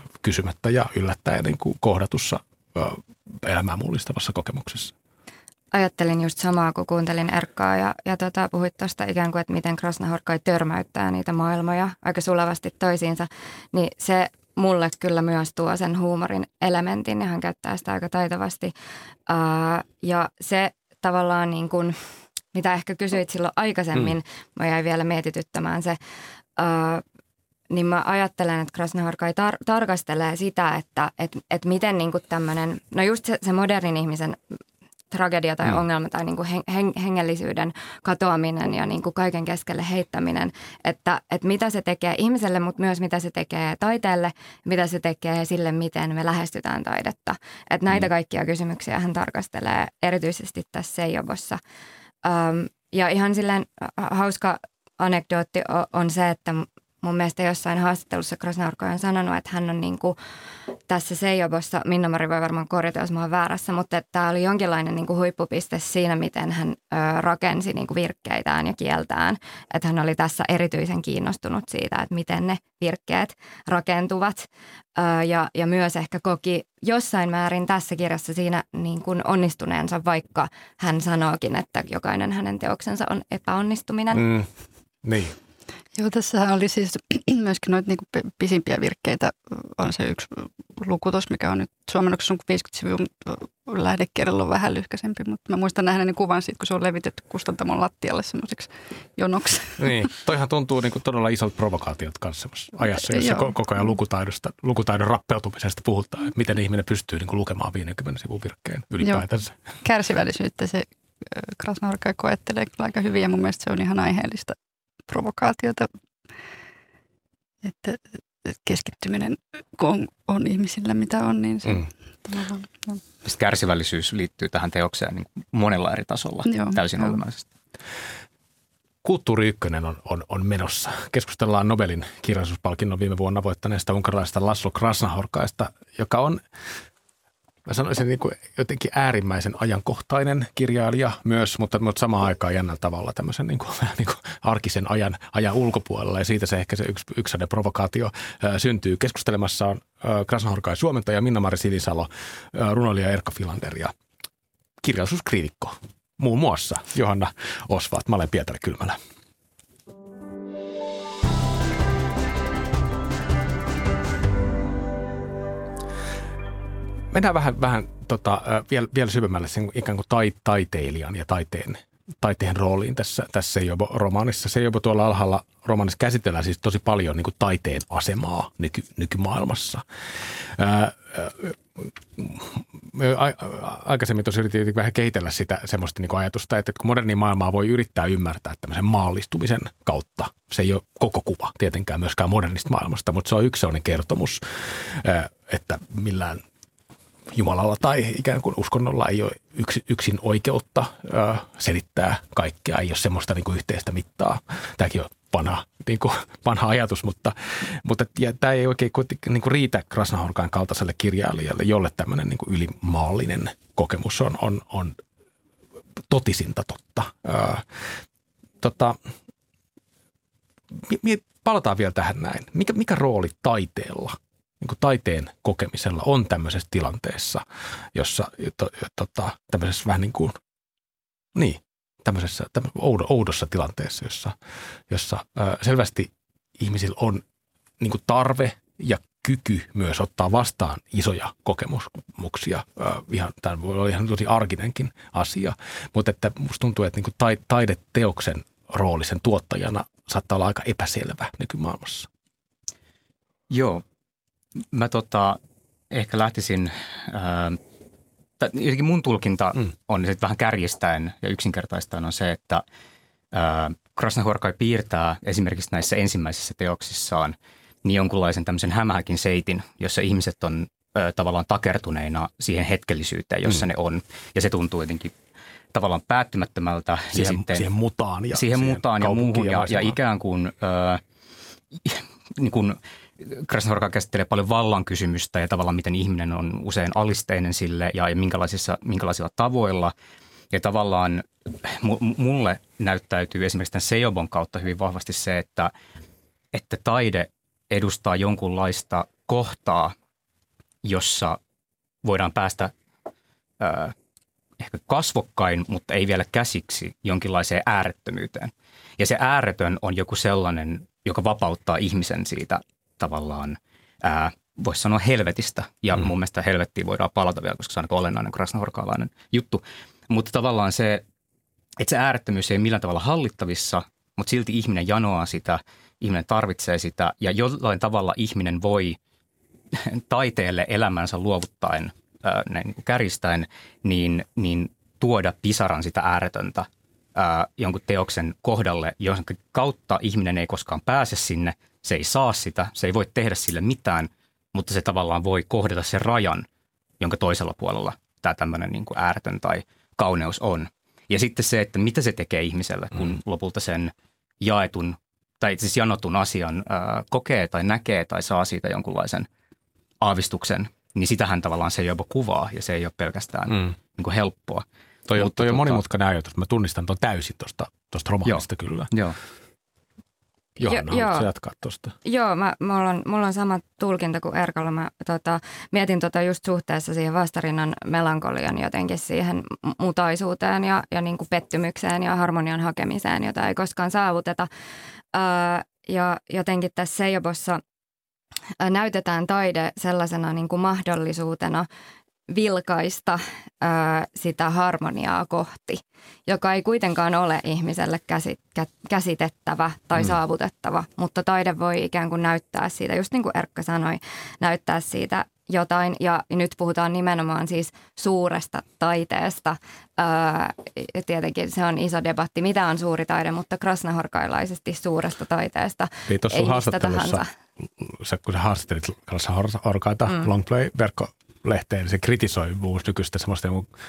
kysymättä ja yllättäen niin kuin kohdatussa elämää mullistavassa kokemuksessa. ajattelin just samaa, kun kuuntelin Erkkaa ja puhuit tuosta ikään kuin, että miten Krasnahorkai törmäyttää niitä maailmoja aika sulavasti toisiinsa, niin se mulle kyllä myös tuo sen huumorin elementin ja hän käyttää sitä aika taitavasti. Ja se tavallaan niin kuin, mitä ehkä kysyit silloin aikaisemmin, mä jäin vielä mietityttämään se, niin mä ajattelen, että Krasnahorkai tarkastelee sitä, että miten niin kuin tämmöinen, no just se modernin ihmisen tragedia tai ongelma tai niin kuin hengellisyyden katoaminen ja niin kuin kaiken keskelle heittäminen, että mitä se tekee ihmiselle, mutta myös mitä se tekee taiteelle, mitä se tekee sille, miten me lähestytään taidetta. Että näitä kaikkia kysymyksiä hän tarkastelee erityisesti tässä Seijobossa. Ja ihan silleen hauska anekdootti on se, että mun mielestä jossain haastattelussa Krasnahorkai on sanonut, että hän on niin kuin tässä Seijobossa, Minna-Mari voi varmaan korjata, jos mä oon väärässä, mutta tämä oli jonkinlainen niin kuin huippupiste siinä, miten hän rakensi niin kuin virkkeitään ja kieltään. Että hän oli tässä erityisen kiinnostunut siitä, että miten ne virkkeet rakentuvat ja myös ehkä koki jossain määrin tässä kirjassa siinä niin kuin onnistuneensa, vaikka hän sanookin, että jokainen hänen teoksensa on epäonnistuminen. Niin. Joo, tässähän oli siis myöskin noita niin pisimpiä virkkeitä. On se yksi luku tuossa, mikä on nyt suomennoksessa on 50 sivua, mutta lähdekirjalla on vähän lyhkäisempi. Mutta mä muistan nähdä kuvan siitä, kun se on levitetty kustantamon lattialle semmoiseksi jonoksi. Niin, toihan tuntuu niin kuin todella isolta provokaatiot kanssa ajassa, jossa koko ajan lukutaidon rappeutumisesta puhutaan. Että miten ihminen pystyy niin kuin lukemaan 50 sivun virkkeen ylipäätänsä. Joo, kärsivällisyyttä se Krasnahorkai koettelee kyllä aika hyvin ja mun mielestä se on ihan aiheellista provokaatiota, että keskittyminen, kun on ihmisillä mitä on, niin se tavallaan on. Kärsivällisyys liittyy tähän teokseen niin monella eri tasolla täysin olennaisesti. Kulttuuri Ykkönen on menossa. Keskustellaan Nobelin kirjallisuuspalkinnon viime vuonna voittaneesta unkarilaisesta Laszlo Krasnahorkaista, joka on, mä sanoisin, niin kuin jotenkin äärimmäisen ajankohtainen kirjailija myös, mutta samaan aikaan jännällä tavalla tämmöisen niin kuin arkisen ajan ulkopuolella. Ja siitä se ehkä se yksi provokaatio syntyy. Keskustelemassa on Krasnahorkai suomentaja Minna-Mari Sinisalo, runoilija Erkka Filander ja kirjallisuuskriitikko muun muassa Johanna Osvald. Mä olen Pietari Kylmälä. Mennään vähän vielä syvemmälle sen ikään kuin taiteilijan ja taiteen rooliin tässä Seijobo-romaanissa. Seijobo tuolla alhaalla romaanissa käsitellään siis tosi paljon niin kuin taiteen asemaa nykymaailmassa. Aikaisemmin tosiaan yritin vähän kehitellä sitä semmoista niin kuin ajatusta, että kun moderni maailmaa voi yrittää ymmärtää tämmöisen maallistumisen kautta. Se ei ole koko kuva tietenkään myöskään modernista maailmasta, mutta se on yksi sellainen kertomus, että millään Jumalalla tai ikään kuin uskonnolla ei ole yksin oikeutta selittää kaikkea, ei ole semmoista niin kuin yhteistä mittaa. Tämäkin on vanha ajatus, mutta tämä ei oikein niin kuin riitä Krasnahorkain kaltaiselle kirjailijalle, jolle tämmöinen niin kuin ylimaallinen kokemus on totisinta totta. Palataan vielä tähän näin. Mikä rooli taiteella, niin kuin taiteen kokemisella on tämmöisessä tilanteessa, jossa tämmöisessä vähän niin kuin, tämmöisessä oudossa tilanteessa, jossa selvästi ihmisillä on niin kuin tarve ja kyky myös ottaa vastaan isoja kokemuksia. Tämä voi olla ihan tosi arkinenkin asia, mutta että musta tuntuu, että niin kuin taideteoksen rooli sen tuottajana saattaa olla aika epäselvä nykymaailmassa. Joo. Mä ehkä lähtisin, jotenkin mun tulkinta on sitten vähän kärjistäen ja yksinkertaistaen on se, että Krasnahorkai piirtää esimerkiksi näissä ensimmäisissä teoksissaan niin jonkunlaisen tämmöisen hämähäkin seitin, jossa ihmiset on tavallaan takertuneina siihen hetkellisyyteen, jossa ne on. Ja se tuntuu jotenkin tavallaan päättymättömältä. Siihen mutaan ja muuhun ja ikään kuin niin kuin Krasnahorkai käsittelee paljon vallan kysymystä ja tavallaan miten ihminen on usein alisteinen sille ja minkälaisilla tavoilla. Ja tavallaan mulle näyttäytyy esimerkiksi tämän Seijobon kautta hyvin vahvasti se, että taide edustaa jonkunlaista kohtaa, jossa voidaan päästä ehkä kasvokkain, mutta ei vielä käsiksi jonkinlaiseen äärettömyyteen. Ja se ääretön on joku sellainen, joka vapauttaa ihmisen siitä tavallaan, voisi sanoa helvetistä. Ja mun mielestä helvettiin voidaan palata vielä, koska se on aika olennainen krasnahorkalainen juttu. Mutta tavallaan se, että se äärettömyys ei ole millään tavalla hallittavissa, mutta silti ihminen janoaa sitä, ihminen tarvitsee sitä ja jollain tavalla ihminen voi taiteelle elämänsä luovuttaen, näin kärjistäen, niin tuoda pisaran sitä ääretöntä jonkun teoksen kohdalle, jonka kautta ihminen ei koskaan pääse sinne, se ei saa sitä, se ei voi tehdä sille mitään, mutta se tavallaan voi kohdata sen rajan, jonka toisella puolella tämä tämmöinen niin kuin ääretön tai kauneus on. Ja sitten se, että mitä se tekee ihmiselle, kun lopulta sen jaetun tai siis janotun asian kokee tai näkee tai saa siitä jonkunlaisen aavistuksen, niin sitähän tavallaan se jopa kuvaa ja se ei ole pelkästään niin kuin helppoa. Toi on monimutkainen ajatus. Mä tunnistan tuon täysin tuosta romaanista kyllä. Joo. Johanna, haluatko jatkaa tuosta? Joo, mulla on sama tulkinta kuin Erkalla. Mä mietin just suhteessa siihen vastarinnan melankolian jotenkin siihen mutaisuuteen ja niin kuin pettymykseen ja harmonian hakemiseen, jota ei koskaan saavuteta. Ja jotenkin tässä Seijobossa näytetään taide sellaisena niin kuin mahdollisuutena vilkaista sitä harmoniaa kohti, joka ei kuitenkaan ole ihmiselle käsitettävä tai saavutettava, mutta taide voi ikään kuin näyttää siitä, just niin kuin Erkka sanoi, näyttää siitä jotain. Ja nyt puhutaan nimenomaan siis suuresta taiteesta. Tietenkin se on iso debatti, mitä on suuri taide, mutta krasnahorkailaisesti suuresta taiteesta. Niin tuossa ei mistä tahansa. Kun sä haastattelit krasnahorkaita Longplay-verkkolehteen, se kritisoi nykyistä semmoista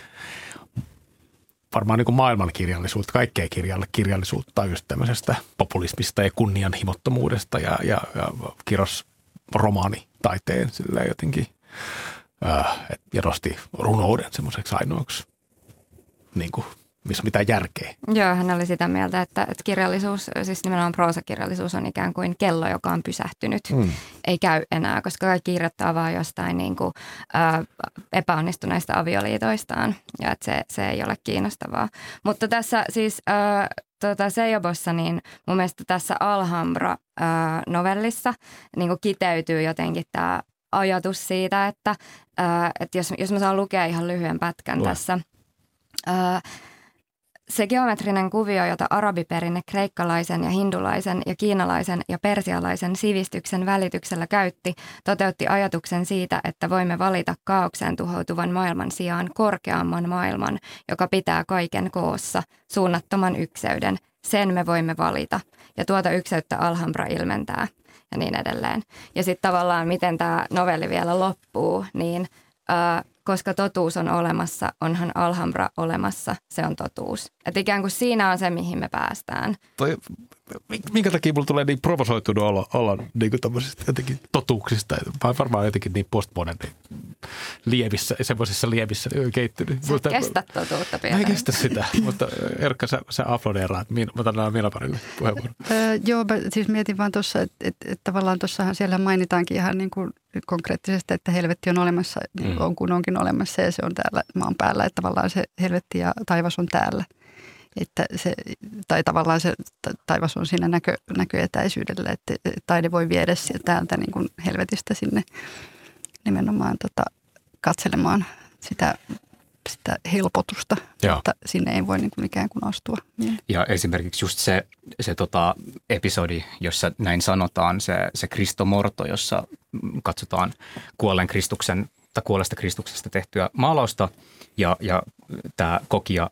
varmaan niin kuin maailmankirjallisuutta, kaikkea kirjallisuutta on just tämmöisestä populismista ja kunnianhimottomuudesta ja kirjosi romaanitaiteen silleen jotenkin ja nosti runouden semmoiseksi ainoaksi, niin kuin, missä on mitään järkeä. Joo, hän oli sitä mieltä, että kirjallisuus, siis nimenomaan proosakirjallisuus on ikään kuin kello, joka on pysähtynyt. Ei käy enää, koska kaikki kirjoittaa vaan jostain niin kuin, epäonnistuneista avioliitoistaan ja että se ei ole kiinnostavaa. Mutta tässä siis Seijobossa, niin mun mielestä tässä Alhambra-novellissa niin kuin kiteytyy jotenkin tämä ajatus siitä, että jos mä saan lukea ihan lyhyen pätkän tässä. Se geometrinen kuvio, jota arabiperinne kreikkalaisen ja hindulaisen ja kiinalaisen ja persialaisen sivistyksen välityksellä käytti, toteutti ajatuksen siitä, että voimme valita kaaokseen tuhoutuvan maailman sijaan korkeamman maailman, joka pitää kaiken koossa, suunnattoman ykseyden. Sen me voimme valita. Ja tuota ykseyttä Alhambra ilmentää ja niin edelleen. Ja sitten tavallaan, miten tämä novelli vielä loppuu, niin koska totuus on olemassa, onhan Alhambra olemassa, se on totuus. Että ikään kuin siinä on se, mihin me päästään. Minkä takia mulla tulee niin provosoitunut olla niin kuin tämmöisistä jotenkin totuuksista, varmaan jotenkin niin postmoderni semmoisissa lievissä keittynyt. Sä kestät totuutta, Pietari. Mä en kestä sitä, mutta Erkka, sä aflodeeraat. Mä otan Milaparille puheenvuoron. Joo, mä siis mietin vaan tuossa, että tavallaan tuossahan siellä mainitaankin ihan niin kuin konkreettisesti, että helvetti on olemassa, on kun onkin olemassa ja se on täällä maan päällä, että tavallaan se helvetti ja taivas on täällä. Että tai tavallaan se taivas on siinä näköetäisyydellä, että taide voi viedä täältä niin kuin helvetistä sinne nimenomaan katselemaan sitä helpotusta, mutta sinne ei voi niin kuin ikään kuin astua. Ja esimerkiksi just se episodi, jossa näin sanotaan, se Cristo Morto, jossa katsotaan kuolleesta Kristuksesta tehtyä maalausta ja tämä kokija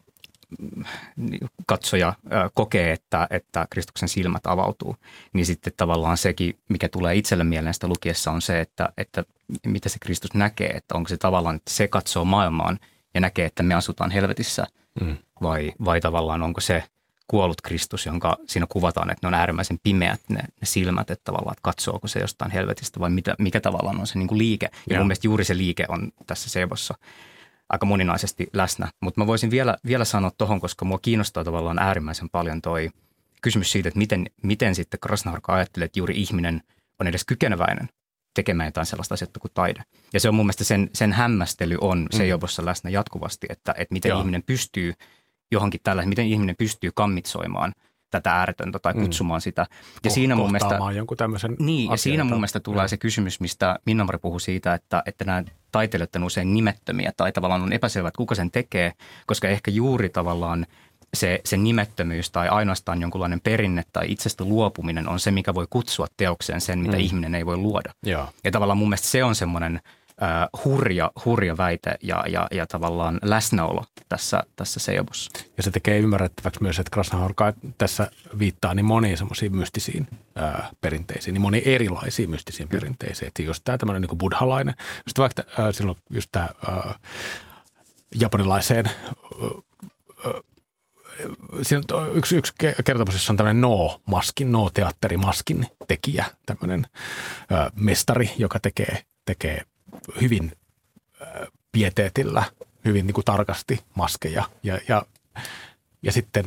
katsoja kokee, että Kristuksen silmät avautuu, niin sitten tavallaan sekin, mikä tulee itselle mieleen sitä lukiessa, on se, että mitä se Kristus näkee, että onko se tavallaan, että se katsoo maailmaan ja näkee, että me asutaan helvetissä, vai tavallaan onko se kuollut Kristus, jonka siinä kuvataan, että ne on äärimmäisen pimeät ne silmät, että tavallaan, että katsooko se jostain helvetistä vai mikä tavallaan on se niin kuin liike. Ja mun mielestä juuri se liike on tässä Seijobossa aika moninaisesti läsnä. Mutta mä voisin vielä sanoa tuohon, koska mua kiinnostaa tavallaan äärimmäisen paljon toi kysymys siitä, että miten sitten Krasnahorka ajattelee, että juuri ihminen on edes kykeneväinen tekemään jotain sellaista asiaa kuin taide. Ja se on mun mielestä sen hämmästely on Seijobossa läsnä jatkuvasti, että miten ihminen pystyy johonkin tällaisen, miten ihminen pystyy kammitsoimaan tätä ääretöntä tai kutsumaan sitä. Ja siinä mun mielestä, jonkun tämmöisen niin, ja siinä mun mielestä tulee se kysymys, mistä Minna-Mari puhui siitä, että nämä taiteilijat on usein nimettömiä tai tavallaan on epäselvä, että kuka sen tekee, koska ehkä juuri tavallaan se nimettömyys tai ainoastaan jonkunlainen perinne tai itsestä luopuminen on se, mikä voi kutsua teokseen sen, mitä ihminen ei voi luoda. Ja tavallaan mun mielestä se on semmoinen hurja väite ja tavallaan läsnäolo tässä Seijobossa. Ja se tekee ymmärrettäväksi myös, että Krasnahorkai tässä viittaa niin moniin semmoisiin mystisiin perinteisiin, niin moniin erilaisiin mystisiin perinteisiin. Että just tämä tämmöinen niin buddhalainen, just vaikka silloin just tämä japanilaiseen siinä on yksi kertomus, jossa on tämmöinen No-teatterimaskin tekijä, tämmöinen mestari, joka tekee hyvin pieteetillä, hyvin niin kuin tarkasti maskeja ja sitten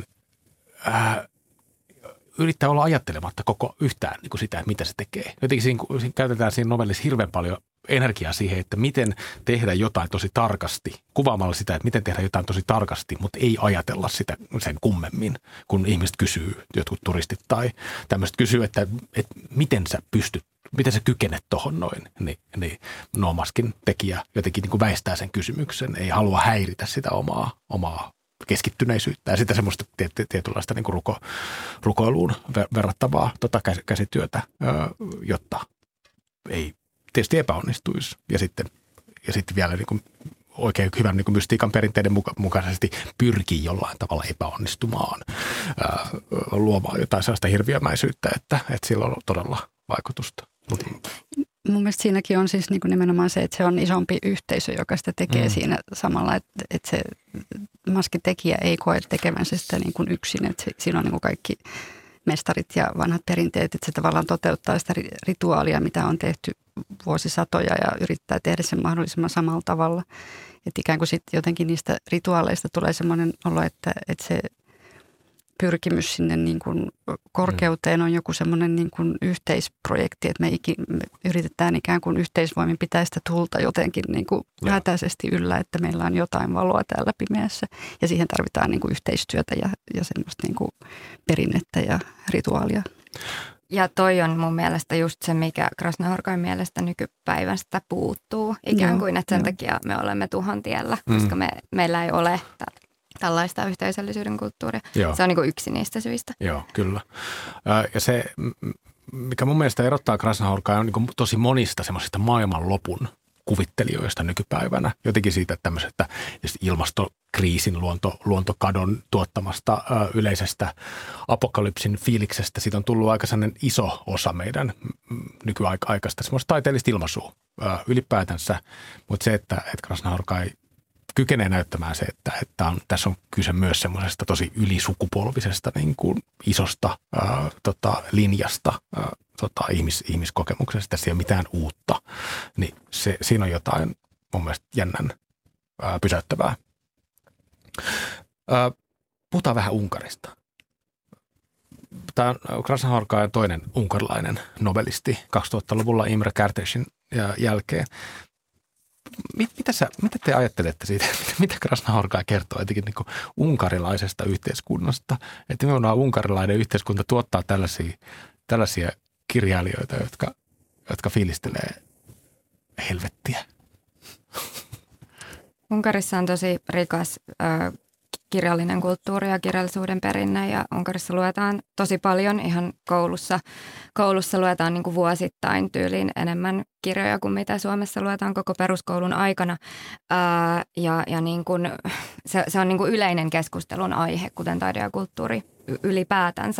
yrittää olla ajattelematta koko yhtään niin kuin sitä, mitä se tekee. Jotenkin siinä käytetään siinä novellissa hirveän paljon energiaa siihen, että miten tehdä jotain tosi tarkasti, kuvaamalla sitä, että miten tehdä jotain tosi tarkasti, mutta ei ajatella sitä sen kummemmin, kun ihmiset kysyy, jotkut turistit tai tämmöiset kysyy, että miten sä pystyt, miten sä kykenet tohon noin, niin Noomaskin tekijä jotenkin niin kuin väistää sen kysymyksen, ei halua häiritä sitä omaa keskittyneisyyttä ja sitä semmoista tietynlaista niin kuin rukoiluun verrattavaa käsityötä, jotta ei tietysti epäonnistuisi ja sitten vielä niin kuin oikein hyvän niin kuin mystiikan perinteiden mukaisesti pyrkii jollain tavalla epäonnistumaan, luomaan jotain sellaista hirviömäisyyttä, että sillä on todella vaikutusta. Mun mielestä siinäkin on siis niin kuin nimenomaan se, että se on isompi yhteisö, joka sitä tekee siinä samalla, että se maskitekijä ei koe tekevänsä sitä niin kuin yksin, että siinä on niin kuin kaikki mestarit ja vanhat perinteet, että se tavallaan toteuttaa sitä rituaalia, mitä on tehty vuosisatoja ja yrittää tehdä sen mahdollisimman samalla tavalla. Että ikään kuin sitten jotenkin niistä rituaaleista tulee semmoinen olo, että se pyrkimys sinne niin kuin korkeuteen on joku semmoinen niin kuin yhteisprojekti, että me yritetään ikään kuin yhteisvoimin pitää sitä tulta jotenkin niin kuin hätäisesti yllä, että meillä on jotain valoa täällä pimeässä ja siihen tarvitaan niin kuin yhteistyötä ja semmoista niin kuin perinnettä ja rituaalia. Ja toi on mun mielestä just se, mikä Krasnahorkain mielestä nykypäivästä puuttuu. Ikään kuin, että sen takia me olemme tuhon tiellä, koska meillä ei ole tällaista yhteisöllisyyden kulttuuria. Se on niin kuin yksi niistä syistä. Joo, kyllä. Ja se, mikä mun mielestä erottaa Krasnahorkai, on niin kuin tosi monista semmoisista maailmanlopun kuvittelijoista nykypäivänä. Jotenkin siitä tämmöisestä ilmastokriisin, luontokadon tuottamasta yleisestä apokalypsin fiiliksestä. Siitä on tullut aika sellainen iso osa meidän nykyaikaista semmoista taiteellista ilmaisua ylipäätänsä. Mutta se, että Krasnahorkai kykenee näyttämään se, että tässä on kyse myös semmoisesta tosi ylisukupolvisesta niin kuin isosta linjasta, ihmiskokemuksesta, tässä ei ole mitään uutta, niin siinä on jotain mun mielestä jännän pysäyttävää. Puhutaan vähän Unkarista. Tämä on Krasnahorkai toinen unkarilainen novelisti 2000-luvulla Imre Kertésin jälkeen. Mitä te ajattelette siitä, mitä Krasnahorkai kertoo etenkin niin kuin unkarilaisesta yhteiskunnasta? Että nimenomaan unkarilainen yhteiskunta tuottaa tällaisia kirjailijoita, jotka fiilistelee helvettiä. Unkarissa on tosi rikas kirjallinen kulttuuri ja kirjallisuuden perinne ja Unkarissa luetaan tosi paljon ihan koulussa. Koulussa luetaan niin kuin vuosittain tyyliin enemmän kirjoja kuin mitä Suomessa luetaan koko peruskoulun aikana. Ja niin kuin, se on niin kuin yleinen keskustelun aihe, kuten taide ja kulttuuri ylipäätänsä.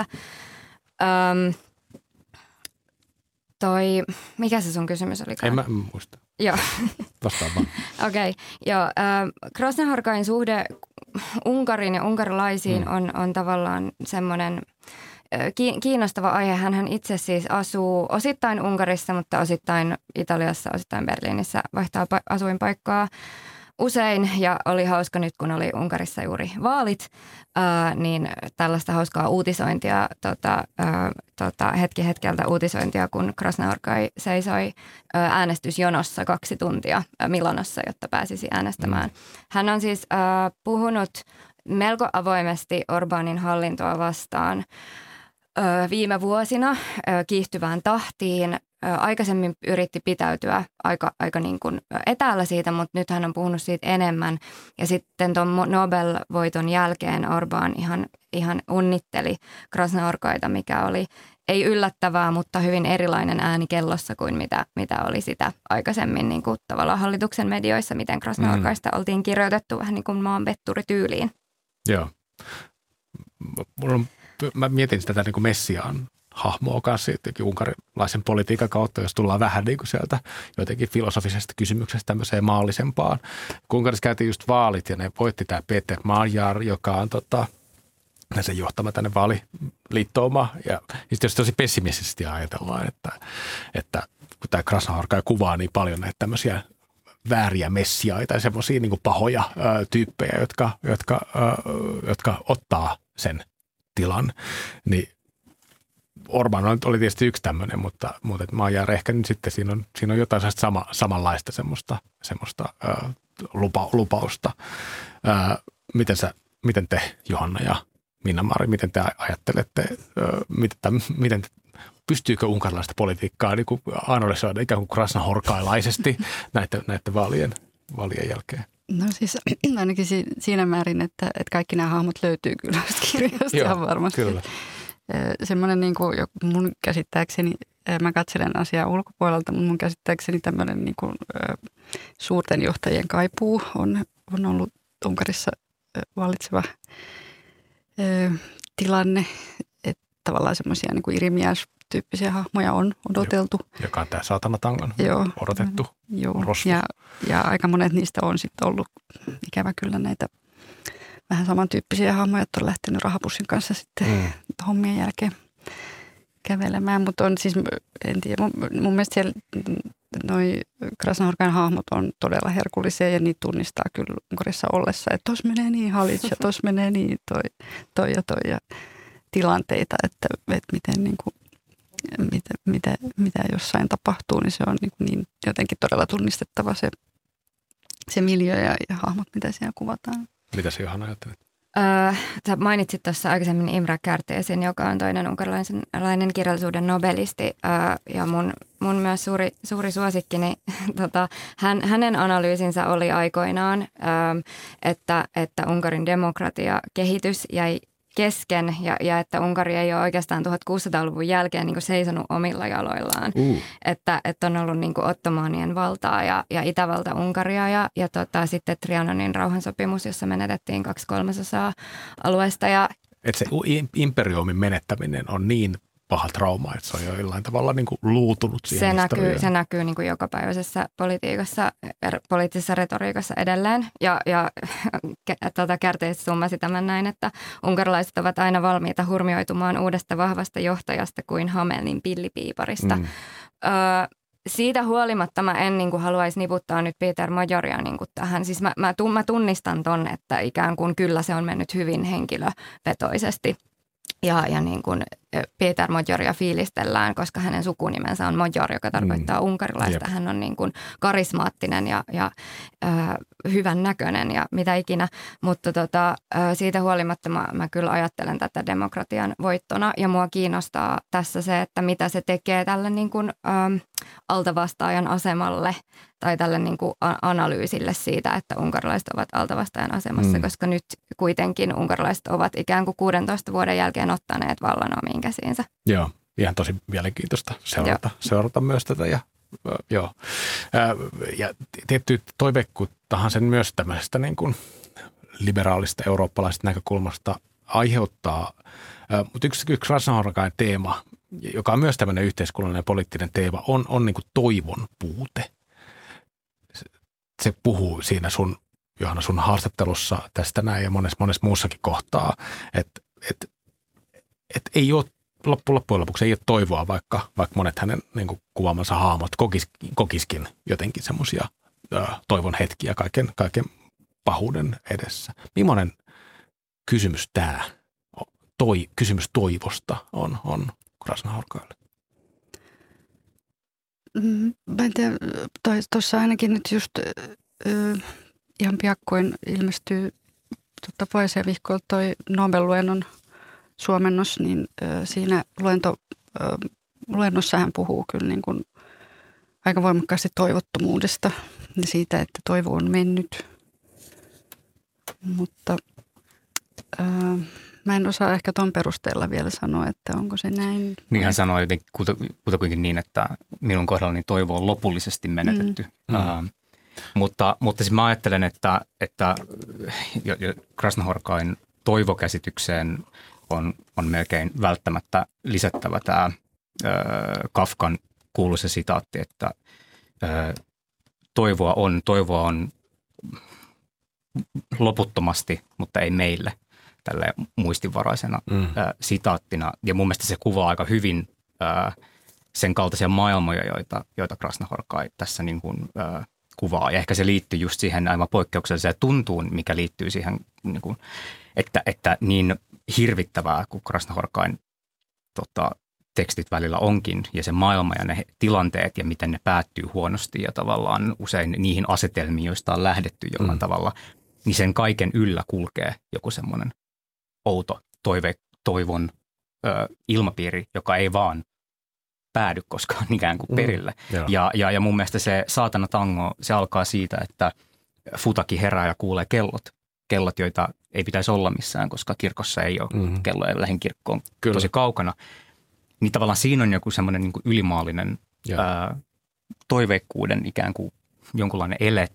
Mikä se sun kysymys olikaan? En mä muista. Joo. Vastaan vaan. Okei. Joo. Krasnahorkain suhde Unkarin ja unkarilaisiin on tavallaan semmoinen kiinnostava aihe. Hän itse siis asuu osittain Unkarissa, mutta osittain Italiassa, osittain Berliinissä, vaihtaa asuinpaikkaa usein ja oli hauska nyt, kun oli Unkarissa juuri vaalit, niin tällaista hauskaa uutisointia, hetki hetkeltä uutisointia, kun Krasnaorkai seisoi äänestysjonossa 2 tuntia Milanossa, jotta pääsisi äänestämään. Hän on siis puhunut melko avoimesti Orbánin hallintoa vastaan viime vuosina kiihtyvään tahtiin. Aikaisemmin yritti pitäytyä aika niin kuin etäällä siitä, mutta nyt hän on puhunut siitä enemmän. Ja sitten tuon Nobel-voiton jälkeen Orbán ihan onnitteli Krasnaorkaita, mikä oli ei yllättävää, mutta hyvin erilainen ääni kellossa kuin mitä oli sitä aikaisemmin niin kuin tavallaan hallituksen medioissa, miten Krasnaorkaista oltiin kirjoitettu vähän niin kuin maanvetturityyliin. Joo. Mä mietin tätä niin kuin Messiaan hahmoa kanssa jotenkin unkarilaisen politiikan kautta, jos tullaan vähän niin kuin sieltä jotenkin filosofisesta kysymyksestä tämmöiseen maallisempaan. Kun Unkarissa käytiin just vaalit ja ne voitti tämä Peter Magyar, joka on sen johtama tänne vaaliliittouma. Ja sitten jos tosi pessimistisesti ajatellaan, että kun tämä Krasnaorkai kuvaa niin paljon näitä tämmöisiä vääriä messiaita ja semmoisia niin kuin pahoja tyyppejä, jotka ottaa sen tilan, niin Orbán oli tietysti yksi tämmöinen, mutta Magyar ehkä nyt sitten siinä on jotain samanlaista semmoista lupausta. Miten te, Johanna ja Minna-Mari, miten te ajattelette, pystyykö unkarilaista politiikkaa niin kuin analysoida ikään kuin krasnahorkailaisesti näiden vaalien jälkeen? No siis ainakin siinä määrin, että kaikki nämä hahmot löytyy kyllä kirjasta ihan varmasti. Kyllä. Semmoinen niin kuin mun käsittääkseni, mä katselen asiaa ulkopuolelta, mutta mun käsittääkseni tämmöinen niin kuin suurten johtajien kaipuu on ollut Unkarissa vallitseva tilanne, että tavallaan semmoisia niin kuin Irimias-tyyppisiä hahmoja on odoteltu. Joka on tämä Saatanatangon odotettu rosvo. Ja aika monet niistä on sitten ollut ikävä kyllä näitä vähän samantyyppisiä hahmoja, että on lähtenyt rahapussin kanssa sitten hommien jälkeen kävelemään. Mutta on siis, en tiedä, mun mielestä siellä noi Krasnahorkain hahmot on todella herkullisia ja niitä tunnistaa kyllä Unkarissa ollessa. Että tos menee niin Halic ja tos menee niin toi ja tilanteita, että miten niin kuin, mitä jossain tapahtuu, niin se on niin jotenkin todella tunnistettava se miljö ja hahmot, mitä siellä kuvataan. Mitä se Johanna ajattelet? Sä mainitsit tuossa aikaisemmin Imre Kertészin, joka on toinen unkarilainen kirjallisuuden nobelisti ja mun myös suuri suosikkini. Hänen analyysinsä oli aikoinaan, että Unkarin demokratiakehitys jäi kesken ja että Unkari ei ole oikeastaan 1600-luvun jälkeen niin kuin seisonut omilla jaloillaan. Että on ollut niin kuin ottomaanien valtaa ja Itävalta-Unkaria ja sitten Trianonin rauhansopimus, jossa menetettiin 2/3 alueesta. Että se imperiumin menettäminen on niin paha trauma, että se on jo jollain tavalla niin kuin luutunut siihen historiaan. Se näkyy niin kuin jokapäiväisessä politiikassa, poliittisessa retoriikassa edelleen. Ja Kertész summasi tämän näin, että unkarilaiset ovat aina valmiita hurmioitumaan uudesta vahvasta johtajasta kuin Hamelin pillipiiparista. Siitä huolimatta mä en niin kuin haluaisi niputtaa nyt Peter Magyaria niin kuin tähän. Siis mä tunnistan ton, että ikään kuin kyllä se on mennyt hyvin henkilövetoisesti. Ja niin kuin Peter Magyaria fiilistellään, koska hänen sukunimensä on Magyar, joka tarkoittaa unkarilaista. Jep. Hän on niin kuin karismaattinen ja hyvän näköinen ja mitä ikinä. Mutta siitä huolimatta mä kyllä ajattelen tätä demokratian voittona. Ja mua kiinnostaa tässä se, että mitä se tekee tälle niin kuin altavastaajan asemalle tai tälle niin kuin analyysille siitä, että unkarilaiset ovat altavastaajan asemassa, koska nyt kuitenkin unkarilaiset ovat ikään kuin 16 vuoden jälkeen ottaneet vallan omiin käsiinsä. Joo, ihan tosi mielenkiintoista seurata myös tätä ja tietty toiveikkuuttahan sen myös tämmöisestä niin kuin liberaalista eurooppalaisesta näkökulmasta aiheuttaa, mutta yksi Krasnahorkain teema, joka on myös tämmöinen yhteiskunnallinen ja poliittinen teema, on niin kuin toivon puute. Se puhuu siinä Johanna, sun haastattelussa tästä näin ja monessa muussakin kohtaa, että ei ole loppujen lopuksi ei ole toivoa, vaikka monet hänen niin kuin kuvaamansa hahmot kokiskin jotenkin semmoisia toivon hetkiä kaiken pahuuden edessä. Millainen kysymys tämä kysymys toivosta on Krasnahorkaille? Mä en tiedä, tuossa ainakin nyt just ihan piakkoin ilmestyy poesiavihkoilta toi Nobel-luennon suomennos, niin siinä luennossa hän puhuu kyllä niin kuin aika voimakkaasti toivottomuudesta ja siitä, että toivo on mennyt. Mutta mä en osaa ehkä ton perusteella vielä sanoa, että onko se näin. Niin hän sanoi jotenkin kutakuinkin niin, että minun kohdallani toivo on lopullisesti menetetty. Mutta siis mä ajattelen, että Krasnahorkain toivokäsitykseen on melkein välttämättä lisättävä tämä Kafkan kuuluisa sitaatti, että toivoa on loputtomasti, mutta ei meille, tälle muistinvaraisena sitaattina. Ja mun mielestä se kuvaa aika hyvin sen kaltaisia maailmoja, joita Krasnahorkai tässä niin kuin, kuvaa. Ja ehkä se liittyy just siihen aivan poikkeukselliseen tuntuun, mikä liittyy siihen, niin kuin, että niin hirvittävää kuin Krasnahorkain tekstit välillä onkin ja se maailma ja ne tilanteet ja miten ne päättyy huonosti ja tavallaan usein niihin asetelmiin, joista on lähdetty jollain tavalla, niin sen kaiken yllä kulkee joku semmoinen outo toivon ilmapiiri, joka ei vaan päädy koskaan ikään kuin perille. Ja mun mielestä se saatana tango, se alkaa siitä, että Futaki herää ja kuulee kellot, joita ei pitäisi olla missään, koska kirkossa ei ole kelloja, lähin kirkko on tosi kaukana. Niin tavallaan siinä on joku semmoinen niin kuin ylimaallinen toiveikkuuden ikään kuin jonkunlainen ele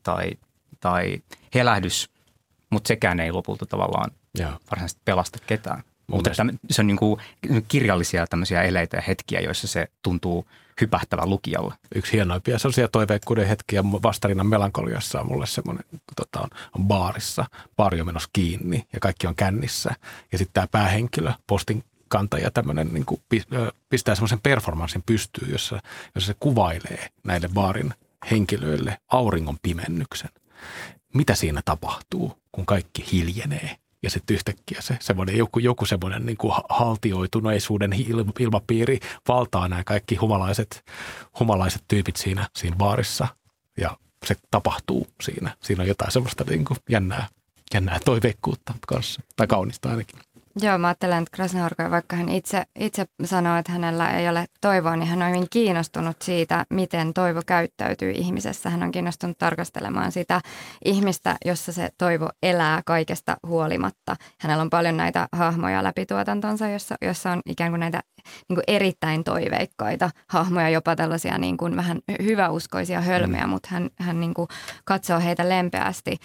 tai helähdys, mutta sekään ei lopulta tavallaan varsinaisesti pelasta ketään. Mutta se on niin kuin kirjallisia tämmöisiä eleitä ja hetkiä, joissa se tuntuu hypähtävän lukijalle. Yksi hienoimpia sellaisia toiveikkuuden hetkiä Vastarinnan melankoliassa on mulle semmoinen, on baarissa, baari on menossa kiinni ja kaikki on kännissä. Ja sitten tämä päähenkilö, postin kantaja, tämmöinen niin kuin pistää semmoisen performanssin pystyyn, jossa se kuvailee näille baarin henkilöille auringon pimennyksen. Mitä siinä tapahtuu, kun kaikki hiljenee? Ja sitten yhtäkkiä se semmoinen joku semmoinen niin kuin haltioituneisuuden ilmapiiri valtaa nämä kaikki humalaiset tyypit siinä baarissa. Ja se tapahtuu siinä. Siinä on jotain semmoista niin kuin jännää toiveikkuutta kanssa, tai kaunista ainakin. Joo, mä ajattelen, että Krasnahorkai, vaikka hän itse sanoo, että hänellä ei ole toivoa, niin hän on hyvin kiinnostunut siitä, miten toivo käyttäytyy ihmisessä. Hän on kiinnostunut tarkastelemaan sitä ihmistä, jossa se toivo elää kaikesta huolimatta. Hänellä on paljon näitä hahmoja läpi tuotantonsa, jossa on ikään kuin näitä niin kuin erittäin toiveikkaita hahmoja, jopa tällaisia niin kuin vähän hyväuskoisia hölmöjä, mutta hän niin kuin katsoo heitä lempeästi.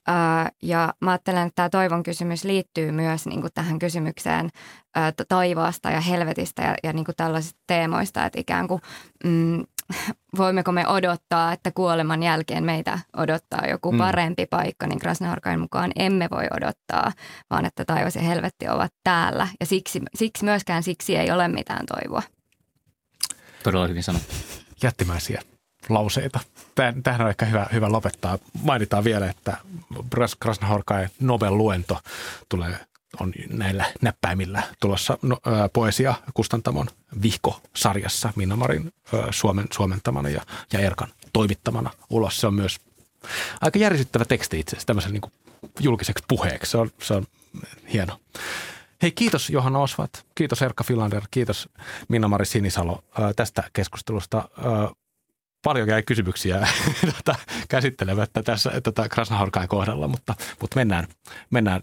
Ja mä ajattelen, että tämä toivon kysymys liittyy myös niin kuin tähän kysymykseen taivaasta ja helvetistä ja niin kuin tällaisista teemoista, että ikään kuin voimmeko me odottaa, että kuoleman jälkeen meitä odottaa joku parempi paikka, niin Krasnahorkain mukaan emme voi odottaa, vaan että taivas ja helvetti ovat täällä ja siksi ei ole mitään toivoa. Todella hyvin sanottu. Jättimäisiä lauseita. Tähän on ehkä hyvä lopettaa. Mainitaan vielä, että Krasnahorkain Nobel-luento on näillä näppäimillä tulossa poesia Kustantamon Vihko-sarjassa Minna Marin suomentamana ja Erkan toimittamana ulos. Se on myös aika järisyttävä teksti itse asiassa tämmöisen niin kuin julkiseksi puheeksi. Se on hieno. Hei, kiitos Johanna Oswald, kiitos Erkka Filander, kiitos Minna-Mari Sinisalo tästä keskustelusta. Paljon jäi kysymyksiä käsittelemättä tässä Krasnahorkain kohdalla, mutta mennään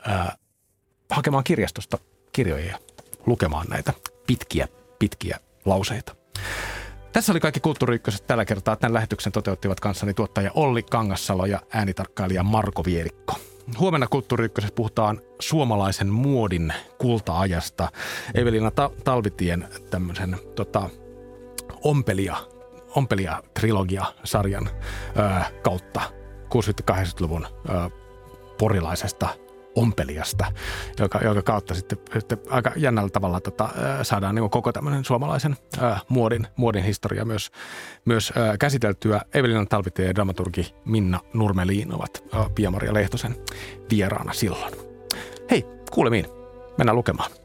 hakemaan kirjastosta kirjoja ja lukemaan näitä pitkiä lauseita. Tässä oli kaikki Kulttuuri Ykkösestä tällä kertaa. Tämän lähetyksen toteuttivat kanssani tuottaja Olli Kangassalo ja äänitarkkailija Marko Vierikko. Huomenna Kulttuuri Ykkösessä puhutaan suomalaisen muodin kulta-ajasta. Evelina Talvitien tämmöisen Ompelia-trilogia-sarjan kautta 60-80-luvun porilaisesta ompelijasta, joka kautta sitten aika jännällä tavalla saadaan niin koko tämmöinen suomalaisen muodin historia myös käsiteltyä. Evelina Talvitie ja dramaturgi Minna Nurmelin ovat Pia-Maria Lehtosen vieraana silloin. Hei, kuulemiin. Mennään lukemaan.